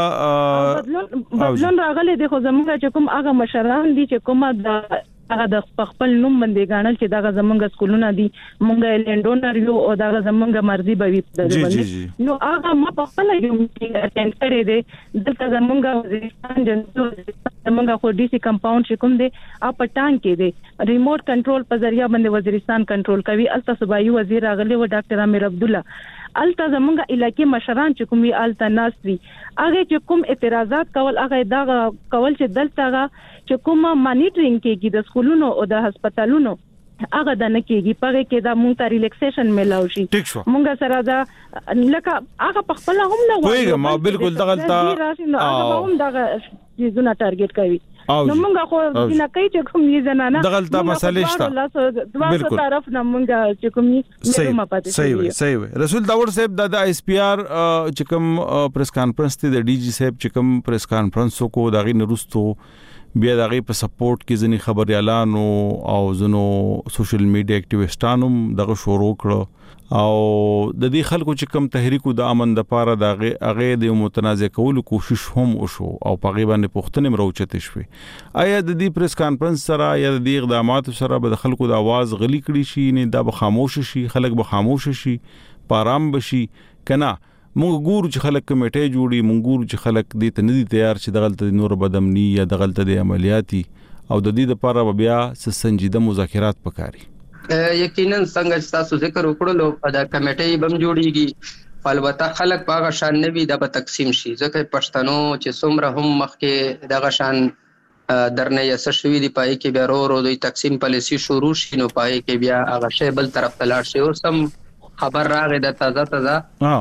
S7: بدلون راغله دي خو زموږ چې کوم هغه مشران دي چې کومه د هغه د خپل نوم باندې غاڼل چې دا زمونږ سکولونه دي مونږه لندونر یو او دا زمونږ مرزي به وي باندې نو هغه ما په خپل یو میټینګ اټینډ کړی دی دلته زمونږ وزیرستان جنتو زمونږ خو ډي سي کمپاوند چې کوم دی اپ ټانګ کې دی ریموټ کنټرول په ذریعہ باندې وزیرستان کنټرول کوي. الته صوبایي وزیر راغلی و ډاکټر امیر عبد الله الته زمونږ علاقې مشران چې کومي الته ناس وي هغه چې کوم اعتراضات کول هغه دا کول چې دلته چې کوم مانیټرینګ کېږي د سکولونو او د هسپتالونو هغه د نه کېږي پغه کې دا مونږ ته ریلیکسیشن ملاوي شي مونږ سره دا لکه هغه په خپل هم نه
S3: وایي ما بالکل دغلطه
S7: هغه هم دا چیزونه ټارګټ کوي نو مونږ خو جنکۍ چې کوم یې زنانه
S3: دغلطه مسلې شته
S7: بالکل طرف نه مونږ چې کوم یې ما پاتې
S3: صحیح صحیح. رسول داور صاحب د اس پی آر چې کوم پریس کانفرنس ته د ډي جی صاحب چې کوم پریس کانفرنس کو دغه نرستو بیا د غي په سپورټ کې ځنی خبريالانو او زنو سوشل میډیا اکټیویسټانو دغه شروع کړو او د دې خلکو چې کوم تحریک د امن د پاره د هغه د متنازع کولو کوشش هم وشو او په غي باندې پښتنې مروچته شوي. آیا د دې پریس کانفرنس سره یا د دې اقدامات سره به د خلکو د आवाज غلي کړي شي نه دا به خاموش شي خلک به خاموش شي پارام بشي کنه مونږ ګورو چې خلک کمیټې جوړي مونږ ګورو چې خلک دې ته نه دي تیار چې دغلت نور بدامني یا دغلت د عملیاتي او د دې لپاره بیا سنجیده مذاکرات پکاري.
S4: یقینا څنګه چې تاسو ذکر وکړلو دا کمیټې بم جوړیږي البته خلک باغ شان نوي د به تقسیم شي ځکه پښتنو چې څومره هم مخکې دغه شان درنه یې سشوي دی پای کې بیا ورو ورو د تقسیم پالیسی شروع شي نو پای کې بیا هغه شی بل طرف ته لاړ شي. اوس هم خبر راغی د تازه تازه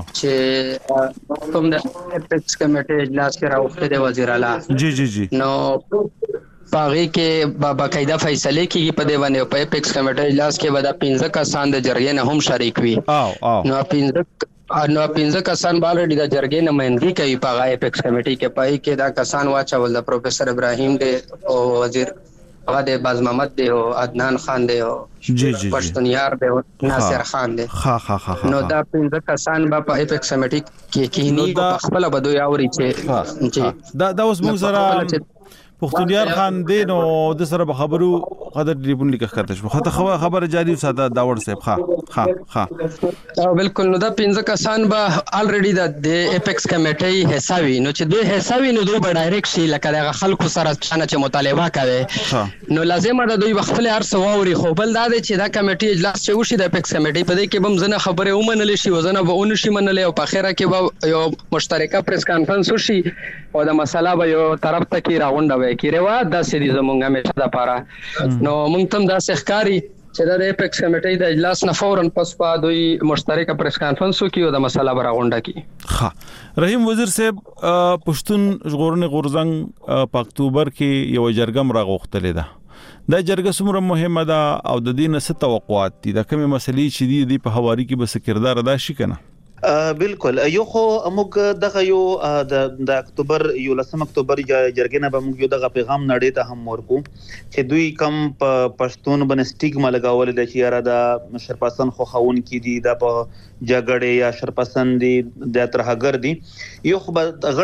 S4: چې کوم د اپیکس کمیټې اجلاس کې راوخته د وزیر اعلی
S3: جی جی جی
S4: نو باغی کې با باقاعده فیصله کیږي په دی باندې په اپیکس کمیټې اجلاس کې ودا پنځه کسان د جرګې نه هم شریک وي نو پنځه نو پنځه کسان بالرډي د جرګې نمائندګي کوي په اپیکس کمیټې کې پای کې دا کسان واچول د پروفیسور ابراهیم دی او وزیر هغه د باز محمد دی او عدنان خان دی او
S3: جی جی
S4: پښتونیار دی او ناصر خان دی
S3: ها ها ها
S4: نو دا پنځه کسان په اپیکس کمیټې کې کینی په خپل بدوي اوري چې
S3: دا دا اوس موږ سره پښتونیار خان دی نو د سره به خبرو قدر ټلیفون لیکه کړته شو خاطر خبر جاری وساته داور صاحب ها ها
S4: ها بالکل نو دا پنځه کسان به الریډي د اپیکس کمیټې حسابي نو چې دوی حسابي نو دوی به ډایرکټ شي لکه د خلکو سره چې مطالبه کوي نو لازم ده دوی خپل هر څه واوري خو بل دا چې دا کمیټې اجلاس چې وشي د اپیکس کمیټې په دې کې بم زنه خبره ومنل شي وزنه به اون شي منل او په اخره کې به یو مشترکه پریس کانفرنس وشي او د مسله به یو طرف ته کې راغونډه کیروا د سړي زمونږه مشه د پاره نو مونږ تم د سحکاری چې د اپیکس کمیټې د اجلاس نه فورن پس په دوی مشترکه پریس کانفرنس وکړي او د مسله براغونډه کی.
S3: ها رحیم وزیر صاحب پښتون ژغورنې غورځنګ په اکتوبر کې یو جرګم راغوښتلې ده دا جرګه څومره مهمه ده او د دې نه څه توقعات دي د کومې مسلې چې دي په حواله کې بس کردار ادا شي کنه.
S8: بالکل یو خو موږ دغه یو د اکتوبر یو لسم اکتوبر جرګې نه به موږ یو دغه پیغام نړۍ ته هم ورکو چې دوی کم په پښتون باندې سټیګما لګاول د چې یاره د شرپاسن خو خاون کې دي د په جګړې یا شرپاسن دي د ترهګر دي یو خو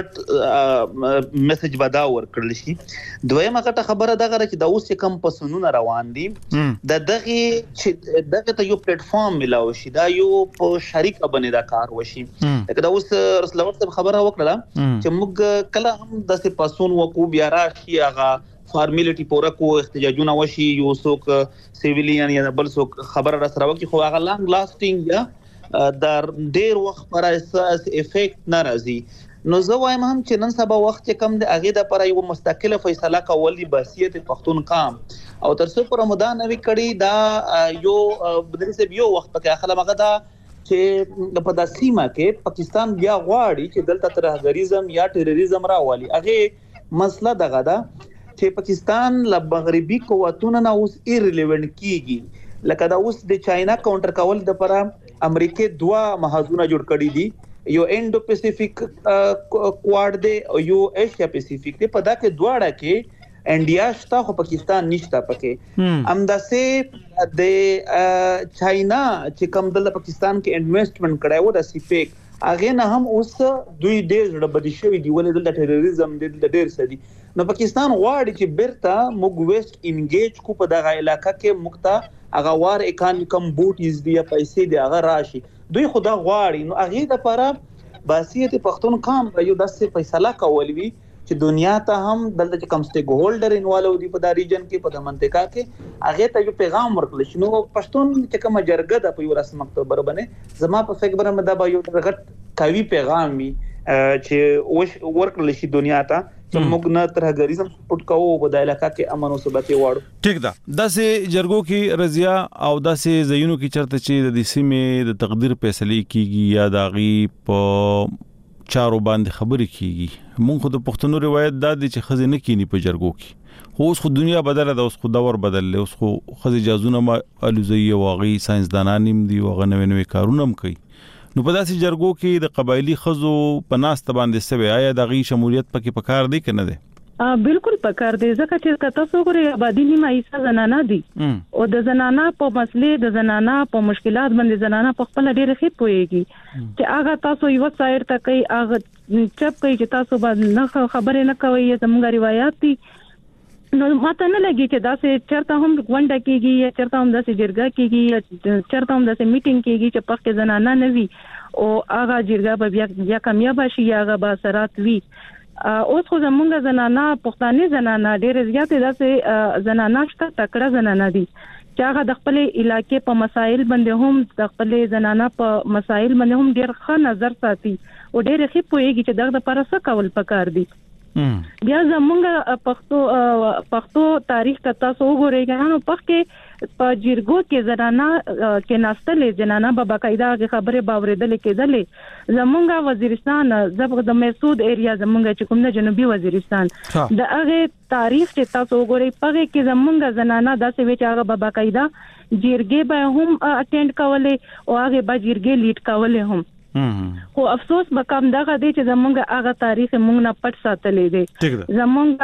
S8: غټ میسج بدا ورکړل شي. دویمه غټه خبره دغه چې د اوس کم پسونونه روان دي د دغه چې دغه ته یو پلیټ فارم ملاوي شي دا یو په شریک باندې دا وشي لکه دا اوس رسول الله خبره وکړه چې موږ کله هم د څه پاسون وکو بیا راشي هغه فارمیلیټي پوره کو احتجاجونه وشي یو څوک سیویلیان یا بل څوک خبره را سره وکي خو هغه لانګ لاسټینګ یا در ډیر وخت پر اساس افیکټ ناراضي. نو زه وایم هم چې نن سبا وخت کم د اغه د پر یو مستقله فیصله کولی باسیت پښتون قام او تر څو پر مدان نوي کړي دا یو بدرسه یو وخت په اخله مغه دا چې په داسې سیمه کې پاکستان بیا غواړي چې دلته ترهګریزم یا ټیرریزم راولي. هغه مسله دغه ده چې پاکستان له مغربي قوتونو نه اوس ایرلیونت کیږي لکه دا اوس د چاینا کاونټر کول د لپاره امریکا دوا محاذونه جوړ کړي دي یو انډو پیسفیک کواد دی او یو ایشیا پیسفیک دی په دا کې دواړه کې انډیا شته خو پاکستان نشته پکې همداسې د چاینا چې کوم د پاکستان کې انویسټمنټ کړای و د سیپیک هغه نه هم اوس دوی ډېر ډېر بدی شوی دی ولې د ټیرریزم د ډېر سدي نو پاکستان غواړي چې بیرته موږ ویسټ انګیج کو په دغه علاقې کې مخته هغه وار اکانومیکم بوټیز دی پیسې دی هغه راشي دوی خدا غواړي نو هغه د لپاره باسیت پښتون قام یو داسې فیصله کولوي چې دنیا ته هم دلته کوم سټیک هولډر انوالو دی په دا ریجن کې په د منطقه کې هغه ته یو پیغام ورکړل شي نو پښتون چې کوم جرګه د په یو رسم اکتوبر باندې زما په فکر باندې دا به یو غټ قوي پیغام وي چې ورکړل شي دنیا ته چې موږ نه ترهګریزم سپورټ کوو په د علاقې کې امن او ثبات واړو.
S3: ټیک ده داسې جرګو کې رضیا او داسې زینو کې چرته چې د دې سیمې د تقدیر فیصله کیږي یا د غي په چارو باندې خبرې کیږي مونږ خو د پښتنو روایت دا دي چې خزینه کینی په جرګو کې خو اوس خو دنیا بدله ده اوس خو دور بدل اوس خو خزي اجازهونه ما الوزي واغي ساينسدانان نیم دي واغه نوې نوې کارونه هم کوي نو په داسې جرګو کې د قبایلی خزو په ناست باندې سوي آیا د غي شمولیت پکې پکار دی کنه ده
S7: بالکل پکار دی ځکه چې تاسو ګورئ آبادی نیمه حصہ زنانه دي او د زنانه په مسلې د زنانه په مشکلات باندې زنانه په خپل ډېر ښه پوهیږي چې هغه تاسو یو سایر ته کوي هغه چپ کوي چې تاسو باندې نه خبرې نه کوي زموږ روایت دي نو ماته نه لګي چې دا سه چرته هم غونډه کیږي یا چرته هم د جرګه کیږي یا چرته هم د میټینګ کیږي چې پخې زنانه نه وي او هغه جرګه به بیا بیا کامیاب شي یا هغه به سرات وي اوس خو زمونږ زنانه پښتانه زنانه ډېر زیات داسې زنانه شته تکړه زنانه دي چې هغه د خپل علاقې په مسایل باندې هم د خپل زنانه په مسایل باندې هم ډېر ښه نظر ساتي او ډېر ښه پوهیږي چې دغه لپاره څه کول پکار دي بیا زمونږ پښتو پښتو تاریخ ته تاسو وګورئ نو پخې په جرګو کې زنانه کې ناستلې زنانه په باقاعده خبره باورېدل کېدلې زمونږ وزیرستان زبغ د مسعود ایریا زمونږ چې کوم د جنوبي وزیرستان د هغه تاریخ چې تاسو وګورئ پغه کې زمونږ زنانه داسې وی چې هغه په باقاعده جرګې به هم اټینډ کولې او هغه به جرګې لیډ کولې هم خو افسوس مقام دغه دی چې زمونږ هغه تاریخ مونږ نه پټ ساتلې دي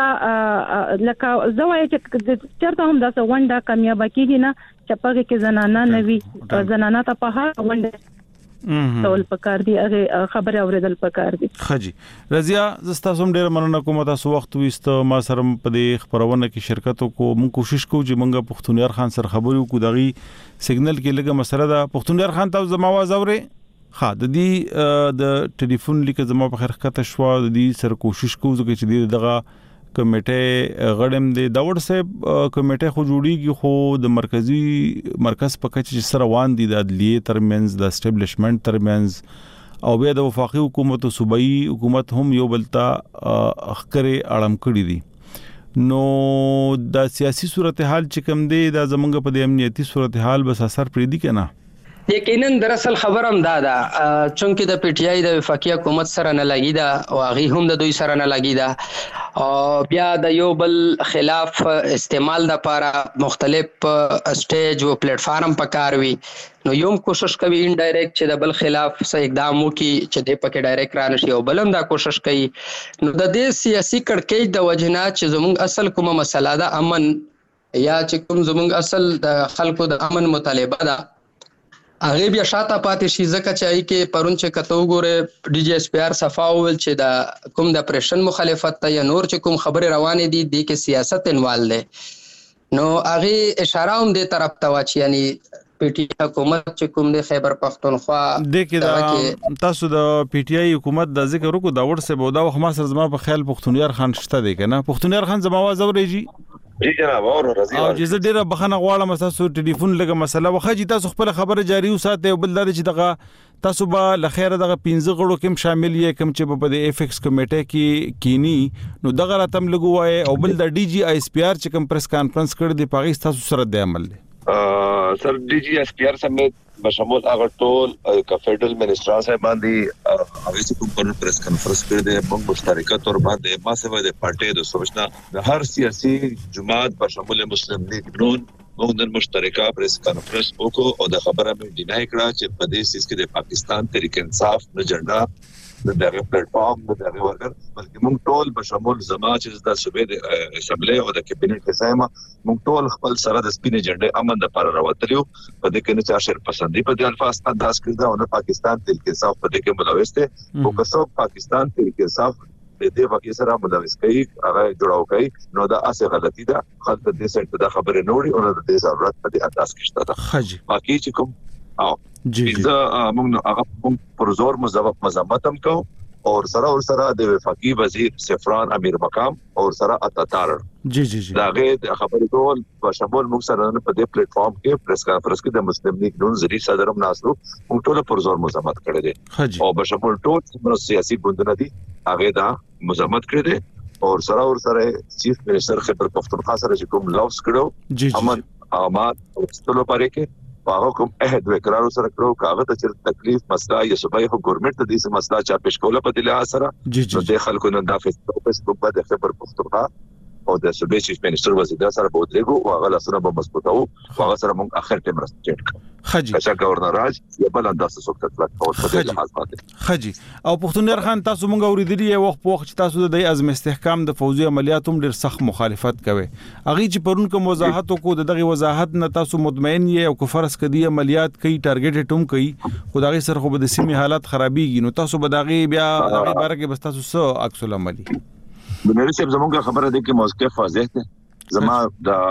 S7: زمونږ لکه زوای چې چرته هم داسه ونډه کامیاب کیږي نه چې پغه کې زنانه نوي زنانه ته په هر ونډه ټول پکار دي هغه خبره اوریدل پکار دي
S3: خجی رضیا زستا سم ډیر مننه کوم تاسو وخت وست ما سره په دې خبرونه کې شرکت کو مون کوشش کوو چې مونږه پښتونیار خان سره خبرو کو دغي سیګنل کې لګه مسله ده پښتونیار خان تاسو زما आवाज اوري ها د دې د ټلیفون لیک زما په خیر خطه شو د دې سره کوشش کوو چې دې دغه کمیټه غړم د داوړ صاحب کمیټه خو جوړیږي خو د مرکزی مرکز په کچ سره روان دي د عدلیه ترمنز د اسټابلیشمنت ترمنز او بیا د وفاقي حکومت او صوبایي حکومت هم یو بلتا اخکره اړم کړی دي نو د سیاسي صورتحال چې کوم دی د زمونږ په د امنیتي صورتحال بس اثر پرې دي کنه
S4: یقینا در اصل خبرم دا ده چونکه د پی ټی آی د وفاقي حکومت سره نه لګی دا او هغه هم د دوی سره نه لګی دا او بیا د یو بل خلاف استعمال د لپاره مختلف سټیج او پلیټ فارم پکاروي نو یوم کوشش کوي ان ډایرکټ چې د بل خلاف څه اقدام وکړي چې د پکې ډایرکټ را نشي او بلم دا کوشش کوي نو د دې سیاسي کړکېچ د وجنه چې زموږ اصل کومه مسله ده امن یا چې کوم زموږ اصل د خلکو د امن مطالبه ده هغه بیا شاته پاتې شي ځکه چې ای کې پرون چې کته وګوره ډي جی اس پی آر صفاول چې د کوم د پرشن مخالفت ته یا نور چې کوم خبره روانې دي د کې سیاست انوال له نو هغه اشاره هم دې طرف ته واچ یعنی پی ټی آی حکومت چې کوم د خیبر پختونخوا
S3: د کې تاسو د پی ټی آی حکومت د ذکر وکړو دا ورسه بودا خو ما سره زما په خیال پختونیار خان شته دی کنه پختونیار خان زما आवाज اوريږي
S9: جی جناب اور رضی
S3: او چې زه ډیره بخنه غواړم تاسو ټلیفون لګه مسله وخه چې تاسو خپل خبره جاری وساته او بل دا چې دغه تاسو به لخيره دغه پنځه غړو کوم شامل یې کوم چې په د ایف ایکس کمیټه کې کینی نو دغه راتم لګوای او بل د ډي جی اس پی آر چې کوم پریس کانفرنس کړ دی پاکستان تاسو سره د عمل
S9: ا سر ډي جی اس پی آر سمیت بشمول هغه ټول ک فدرل منسټر صاحب باندې هغه چې کوم پر پریس کانفرنس کړ دی موږ مشترکه تور باندې ما سره د پارټي د سوچنا د هر سیاسي جماعت بشمول مسلم لیگ نون موږ د مشترکه پریس کانفرنس وکړو او د خبره مې ډینای کړه چې په دې سیس کې د پاکستان تحریک انصاف د جنډا د دغه پلیټ فارم د دغه ورګر بلکې موږ ټول بشمول زما چې د صوبې د اسمبلی او د کابینټ قسمه موږ ټول خپل سره د سپینې جنډې امن د پر راوتلیو په دې کې نه چاشر پسندي په دې الفاظ انداز کړه او نه پاکستان تل کې صاف په دې کې ملوث دي او که څوک پاکستان تل کې صاف د دې واقعي سره ملوث کوي هغه جوړاو کوي نو دا اسه غلطي ده خلک دې سره د خبرې نوړي او د دې ضرورت په دې انداز کې شته ده
S3: خجي
S9: باقي چې کوم او
S3: جی جی
S9: موږ هغه پر زور مذمت هم کوو او سره او سره د وفاقي وزیر سفران امیر مقام او سره اتاتار
S3: جی جی جی
S9: دا غي د خبرې ټول په شمول موږ سره په دې پلیټ فارم کې پریس کانفرنس کې د مسلم لیگ نون زری صدرم ناسو موږ ټول پر زور مذمت کړی دي او په شمول ټول څومره سیاسي ګوندونه دي هغه دا مذمت کړی دي او سره او سره چیف منسٹر خیبر پختونخوا سره چې کوم لوز کړو امن امان او ستلو پاره کې هغه کوم عہد وکړو سره کړو کاغه ته چې تکلیف مسله یا صوبایي حکومت ته دې مسله چا پېښ کوله په دله سره نو د خلکو نن د فیسبوک په خبر پختونخوا او د صوبې چیف منسٹر وزیر سره به درېګو او هغه لاسونه به مضبوطو او هغه سره موږ اخر ټیم راځي
S3: خجی
S9: چې گورنر راج یو بل انداز څه وخت تلک او په دې لحاظ باندې
S3: خجی او پښتون خان تاسو موږ اوریدلی یو وخت په وخت تاسو د عزم استحکام د فوزي عملیاتو ډیر سخت مخالفت کوي اغه چې پرون کوم وضاحت کو دغه وضاحت نه تاسو مطمئن یې او کفرس کدي عملیات کوي ټارګټ ټوم کوي خدای سره خو به د سیمه حالت خرابېږي نو تاسو به دغه بیا دغه باره کې بس تاسو څه عکس العملي
S9: بنری صاحب زموږه خبره ده کې موقف واضح ده زما د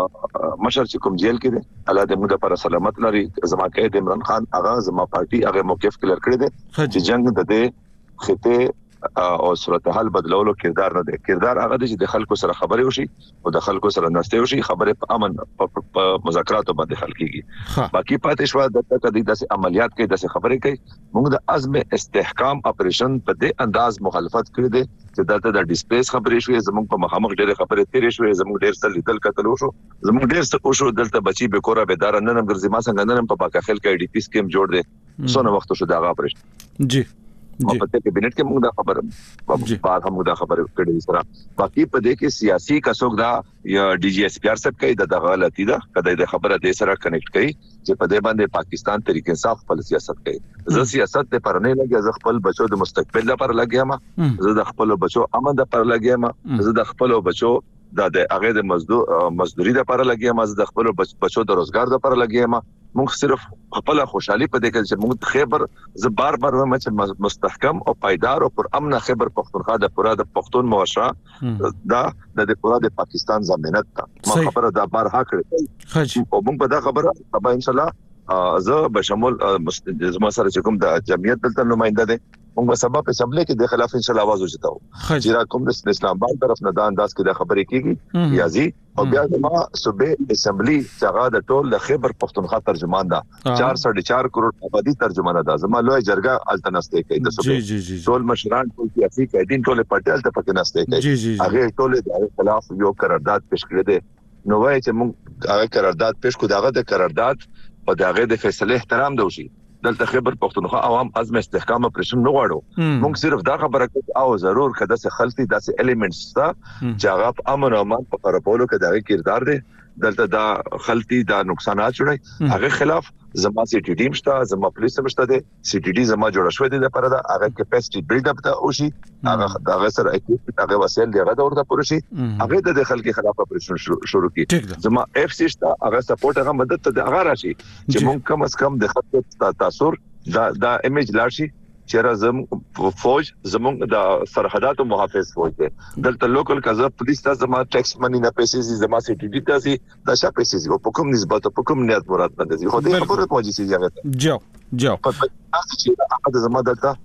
S9: مشر چې کوم جیل کې ده الله دې موږ پر سلامت لري زما کې د عمران خان هغه زما پارټي هغه موقف کلر کړی ده چې جنگ د دې خطه او صورتحال بدلولو کردار نه دی کردار هغه د خلکو سره خبرې وشي او د خلکو سره ناشته وشي خبرې په امن په مذاکراتو باندې حل کیږي باقي پاتې شو د کدي د عملیات کې د خبرې کوي موږ د عزم استحکام اپریشن په دې انداز مخالفت کړی دی چې دلته د ډیسپلیس خبرې شوې زموږ په مخامخ ډېر خبرې تیرې شوې زموږ ډېر څه لیدل کتل وشو زموږ ډېر څه وشو دلته بچي به کورا به دار نن ګرځي ما څنګه نن په پاکه خل کې ډي پی سکیم جوړ دي سونه وخت شو دا اپریشن
S3: جی
S9: په پته کې بنټ کې موږ دا خبره په بعد هم دا خبره کړې سره باقي په دې کې سیاسي کڅوګ دا یا ډي جی اس پی آر سب کوي د غلطی دا کله د خبره د سره کنیکټ کوي چې په دې باندې پاکستان طریقې انصاف خپل سیاست کوي زه سیاست ته پر نه لګي زه خپل بچو د مستقبل لپاره لګیم زه د خپل بچو امن لپاره لګیم زه د خپل بچو د هغه د مزدور مزدوري لپاره لګیم زه د خپل بچو د روزګار لپاره لګیم موږ صرف خپل خوشحالي په دې کې چې موږ خیبر ز بار بار وایم چې مستحکم او پایدار او پر امن خیبر پختونخوا د پورا د پښتون معاشره دا د پورا د پاکستان ضمانت ده ما خبره دا بار ها کړې او موږ په دا خبره سبا ان شاء الله زه بشمول زما سره چې کوم د جمعیت دلته نمائنده دي موږ به سبا په اسمبلی کې د خلاف ان شاء الله आवाज وچتاو چې را کوم د اسلام آباد طرف نه دا انداز کې د خبرې کیږي یازي او بیا زما صوبې اسمبلی څنګه د ټول د خیبر پختونخوا ترجمان ده چار ساڑھے چار کروڑ آبادی ترجمانه ده زما لوی جرګه التنسته کوي د صوبې ټول مشران ټول سیاسي قائدین ټول پټل ته پکې نسته کوي هغه ټول د خلاف یو قرارداد پیش کړی دی نو وایي چې موږ هغه قرارداد پیش کو داغه د قرارداد او داغه د فیصله احترام دوشي دلته خیبر پختونخوا عوام عزم استحکام اپریشن نه غواړو موږ صرف دا خبره کوي او ضرور کده څه خلطي داسې الیمنټس تا چې هغه امن او امان په پرپولو کې دغه کردار دی دلته دا خلطي دا نقصانات جوړي هغه خلاف زما سی ټي ډی مشته زما پولیس مشته دي سی ټي ډی زما جوړ شوې دي لپاره دا هغه کیپاسټي بیلډ اپ ته او شي هغه هغه سره اکیپ هغه وسایل دی هغه ورته پوره شي هغه د خلکو خلاف اپریشن شروع کی زما اف سی شته هغه سپورټ هغه مدد ته هغه راشي چې مونږ کم از کم د خطر تاثیر دا دا ایمیج لاشي چې راځم فوج زمونږ د سرحداتو محافظ فوج دی دلته لوکل کزا پولیس ته زما ټیکس منی نه پیسې زما سی ټي ډی ته سي دا شا پیسې په کوم نسبت په کوم نیت مراد باندې خو دې خبره پوجي سي ځای
S3: جو جو
S9: په تاسو چې هغه زما دلته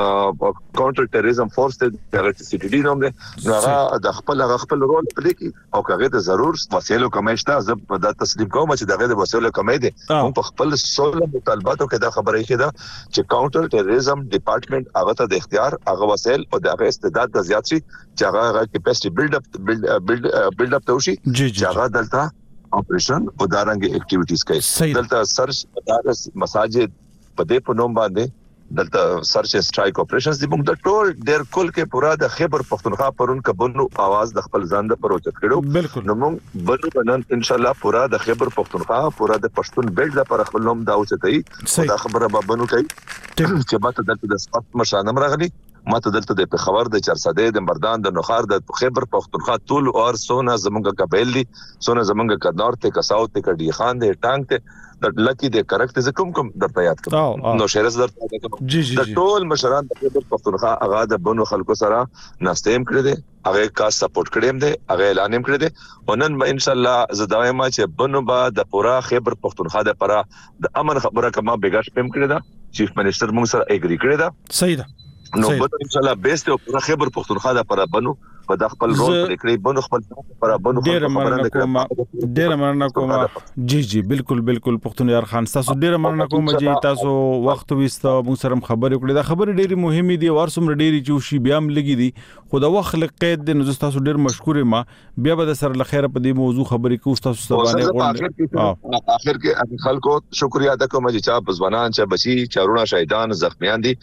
S9: کاونټر ټیرریزم فورس ته د سی ټي ډی نوم دی هغه د خپل هغه خپل رول پلي کی او هغه د ضرور وسایلو کمیشته زه په دا تسلیم کوم چې دغه د وسایلو کمی دي په خپل سول مطالباتو کې دا خبره یې ده چې کاونټر ټیرریزم ډپارټمنٹ هغه ته د اختیار هغه وسایل او دغه استعداد د زیات شي چې هغه کیپاسټي بیلډ اپ بیلډ اپ توشي چې هغه دلته اپریشن او دارنګ اکټیویټیز کوي دلته سرچ مدارس مساجد په دې په نوم باندې دلته سرچ سټرایک اپریشنز دی موږ د ټول ډیر کول کې پورا د خیبر پختونخوا پرون کبنو आवाज د خپل ځان د پروچت کړو نو موږ بنو بنن ان شاء الله پورا د خیبر پختونخوا پورا د پښتون بیلډ لپاره خپل نوم دا اوچتای دا خبره به بنو کوي چې ماته دلته د سپورت مشانم راغلي ماته دلته د پیښور د چرساده د مردان د نوخار د خیبر پختونخوا ټول اور سونه زمونږه قبایل دي سونه زمونږه کډنور ته کساو ته کډی خان د ټانک ته د لکی د کریکټ ز کوم کوم درته یاد کړم نو شهرز درته یاد کړم د ټول مشران د خیبر پختونخوا هغه د بنو خلکو سره ناستیم کړی دي هغه کا سپورټ کړم دي هغه اعلان هم کړی دي ونن به ان شاء الله زدایم چې بنو با د پورا خیبر پختونخوا د پرا د امن خبره کما بیګاش پم کړی دا چیف منسٹر موږ سره اګری کړی دا
S3: صحیح ده
S9: نو بنو ان شاء الله بیسته او پورا خیبر پختونخوا د پرا بنو په د خپل رول پرې بنو خپل پر بنو
S3: ډیر مننه کوم ډیر مننه کوم جی جی بالکل بالکل پښتون یار خان تاسو ډیر مننه کوم چې تاسو وخت وست مو سره خبرې کړې دا خبرې ډېری مهمه دي او سم ډېری چوشي بیا هم لګي دي خو دا وخت لقید د نو تاسو ډیر مشکور ما بیا به سره لخيره په دې موضوع خبرې کوو تاسو سبانه
S9: غوړم اخر کې خلکو شکریا ادا کوم چې چا بزبانان چې بچي چارونه شهیدان زخمیان دي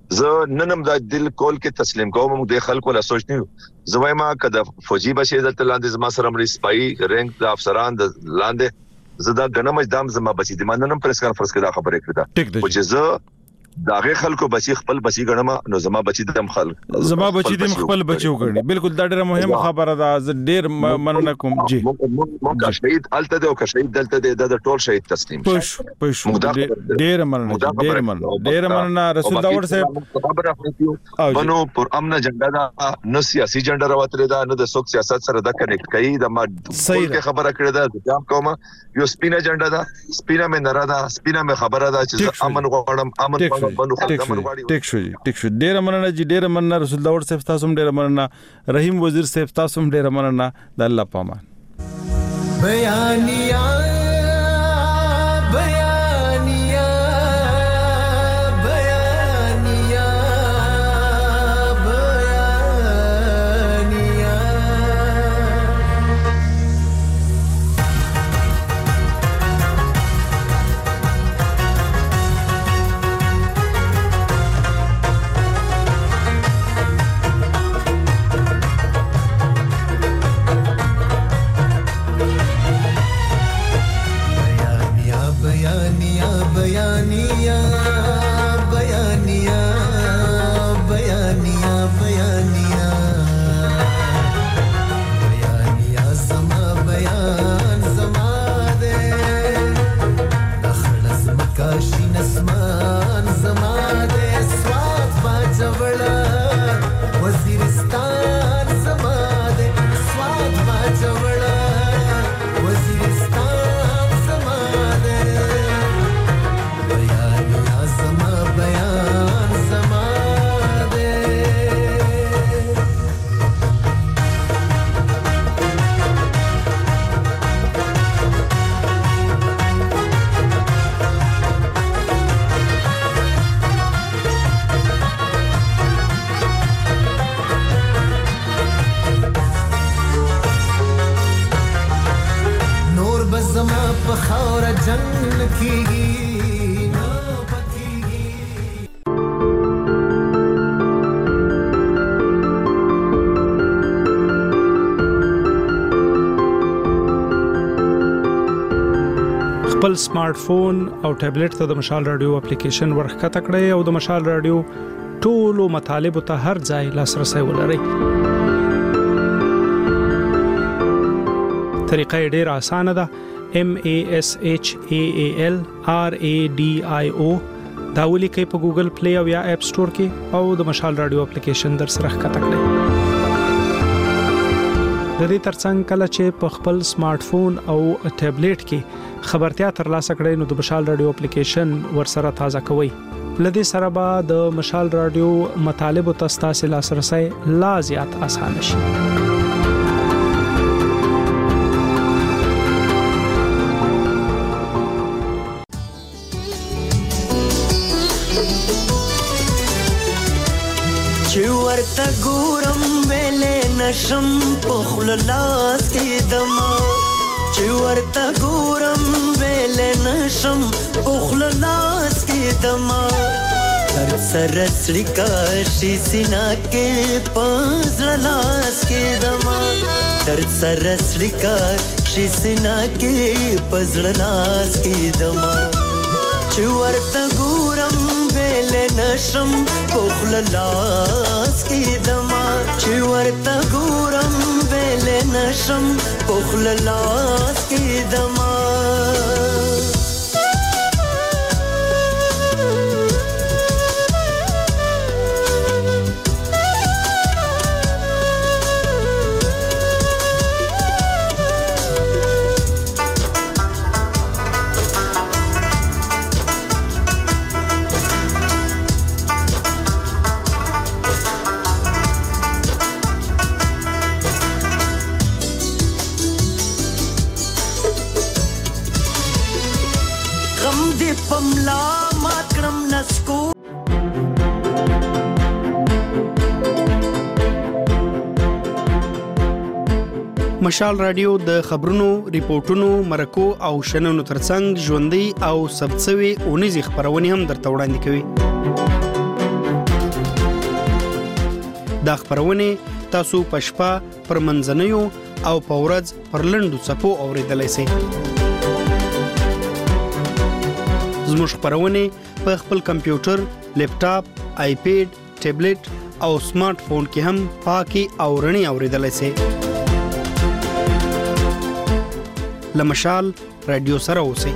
S9: زه ننم د دل کول کې تسلیم کوم موږ د خلکو له سوچ نه زوی ما کده فوجي بشي دلته لاندې زما سره مړي سپای رینک د افسران د لاندې زه دا غنم اجدام زما بچی د مننم پریس کانفرنس کې دا خبره کړه او چې زه داغه خلکو بچی خپل بچی غنما نو زما بچی دم خلک
S3: زما بچی دم خپل بچو غني بالکل دا ډیره مهمه خبره ده ډیر مننه کوم جی
S9: موږ شهید الته ده او که شهید دلته ده د ټول شهید تسلیم
S3: پښ پښ ډیر مننه ډیر مننه ډیر مننه رسول داور صاحب
S9: خبره کوي بنو پر امن جنډا دا نو سیاسي جنډا راوتره ده نو د سوک سیاست سره د کنیکټ کوي د ما ټول خبره کړې ده د کومه یو سپینا جنډا ده سپینا مې نره ده سپینا مې خبره ده چې امن غواړم امن
S3: ټیک شو جی ټیک شو ډیر مننه جی ډیر مننه رسول داور صاحب تاسو هم ډیر مننه رحیم وزیر صاحب تاسو هم ډیر مننه د الله پامان
S10: بیانیا بیانیا بیانیا بیانیا Bayaniya, bayaniya, bayaniya, bayaniya, bayaniya, sama bayan sama de, dakhlas makashi nasman sama de, swat bajawla, waziristan sama de, swat bajawla, waziristan sama de. زما په خاور جنگ کیږي نو پکېږي
S11: خپل سمارټ فون او ټابلیټ ته د مشال رادیو اپلیکیشن ورخکته کړئ او د مشال رادیو ټولو مطالبه ته هر ځای لاسرسي ولرئ. طریقه ډیره اسانه ده. M A S H A A L R A D I O دا ولیکئ په ګوګل پلی او یا اپ سٹور کې او د مشال رادیو اپلیکیشن در سره ښکته کړئ. د دې ترڅنګ کله چې په خپل سمارټ فون او ټابلیټ کې خبرتیا ترلاسه کړئ نو د مشال رادیو اپلیکیشن ور سره تازه کوئ. لدې سره به د مشال رادیو مطالب او تاسو لاسرسي لا زیات اسانه شي.
S10: ورته ګورم ویلې نشم پخل لاس کې دما چې ورته ګورم ویلې نشم پخل لاس کې دما تر سر سړکا شي سینا کې پزړ لاس کې دما تر سر سړکا شي سینا کې پزړ لاس کې دما چې ورته ګورم ویلې نشم پخل لاس کې دما چې ورته ګورم ویلې نشم پخل لاس کې دما
S11: مشال رادیو د خبرونو، ریپورتونو، مرکو او شننو ترڅنګ ژوندۍ او ثبت شوي اونیزې خبرونه هم درته وړاندې کوي.
S12: دا خبرونه تاسو په شپه پر منځنیو او په ورځ پر لنډو څپو اوریدلای شئ. زموږ خبرونه په خپل کمپیوټر، لیپټاپ، آیپیډ، ټابلیټ او سمارټ فون کې هم پاکي او رڼي اوریدلای شئ. لمشال رادیو سره اوسئ.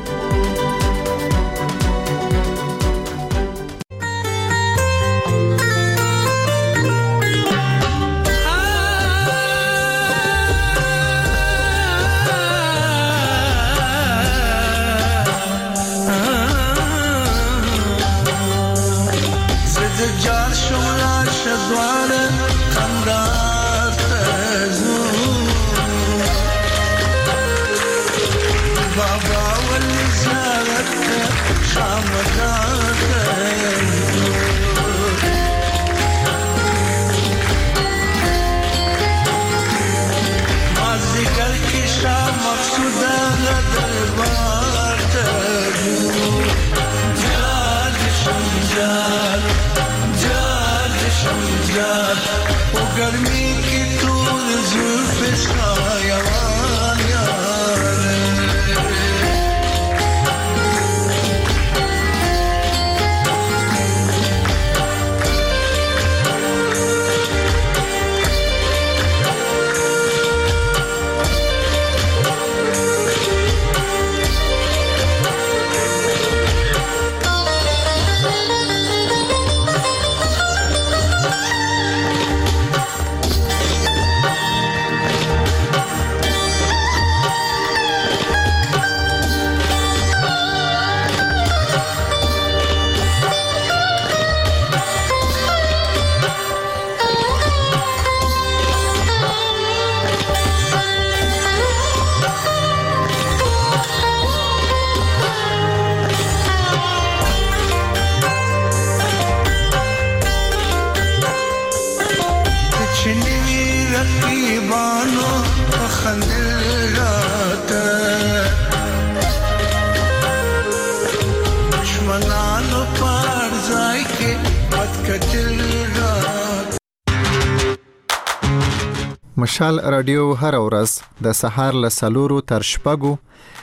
S13: مشال رادیو هر ورځ د سهار له سلورو تر شپږو،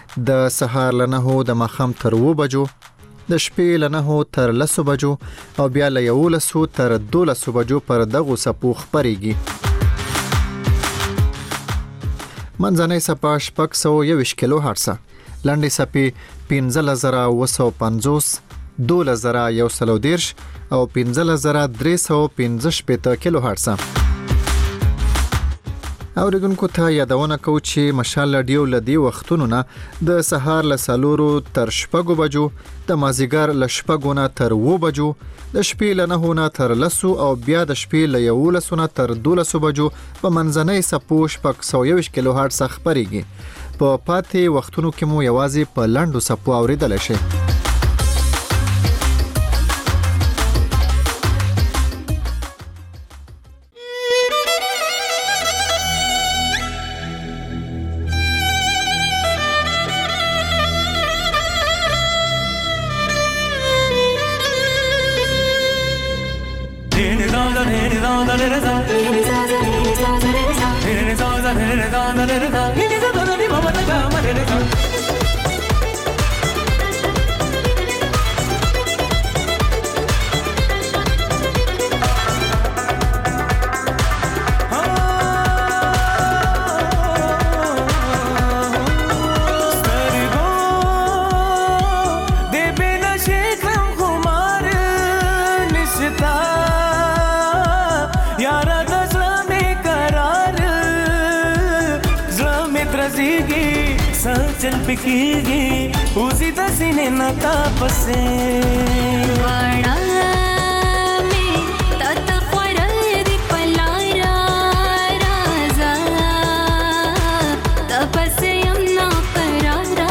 S13: د سهار له نهو د ماښام تر اوو بجو، د شپې له نهو تر لسو بجو او بیا له یولسو تر دولسو بجو پر دغو څپو خپرېږي. منځنۍ څپه شپږ سوه یوویشت کیلو هرټزه، لنډې څپې پنځلس زره اوه سوه پنځوس، دولس زره یو سل او دېرش او پنځلس زره درې سوه پنځه شپېته کیلو هرټزه. اوریدونکو ته یادونه کوو چې مشال رادیو له دې وختونو نه د سهار له څلورو تر شپږو بجو، د مازدیګر له شپږو نه تر اوو بجو، د شپې له نهو نه تر لسو او بیا د شپې له یولسو نه تر دولسو بجو په منځنۍ څپو شپږ سوه یوویشت کیلو هرټز خپرېږي. په پاتې وختونو کې مو یوازې په لنډو څپو اوریدلی شئ.
S10: चल पिकीगी उसी दसीने न तापसे वाड़ा में तत ख्वरद पलारा राजा तपसे यमना करारा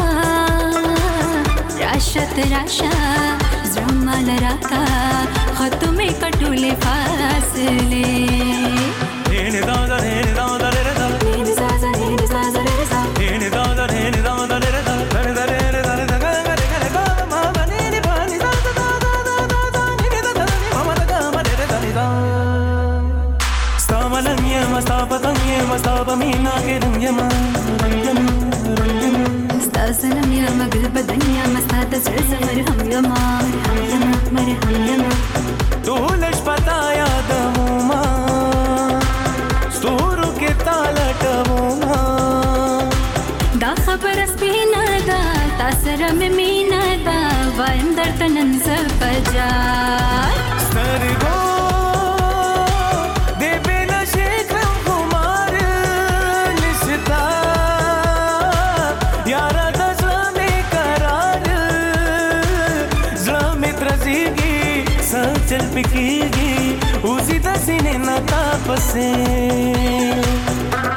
S10: राशत राशा जमाल राका खत में कटुले फासले हेने दादा हेने दादा रे दादा हेने साजा हेने साजा रे दादा हेने दादा हेने दादा रे दादा रे दादा रे दादा गा रे गा रे गा मा मा ने ने पा नि दादा दादा दादा दादा ने दादा ने मा मा गा मा रे दादा दा په دنیا مستا د زړه زمر هم یما هم یما مر هم یما
S14: ټول شپتا یادمو ما ستورو کې تالټمو ما
S10: دا خبر سپینا دا تاسره مې مینا دا وایم درته نن زپجا
S14: سترګو चल पिकेगी उसी दसीने ना तापसे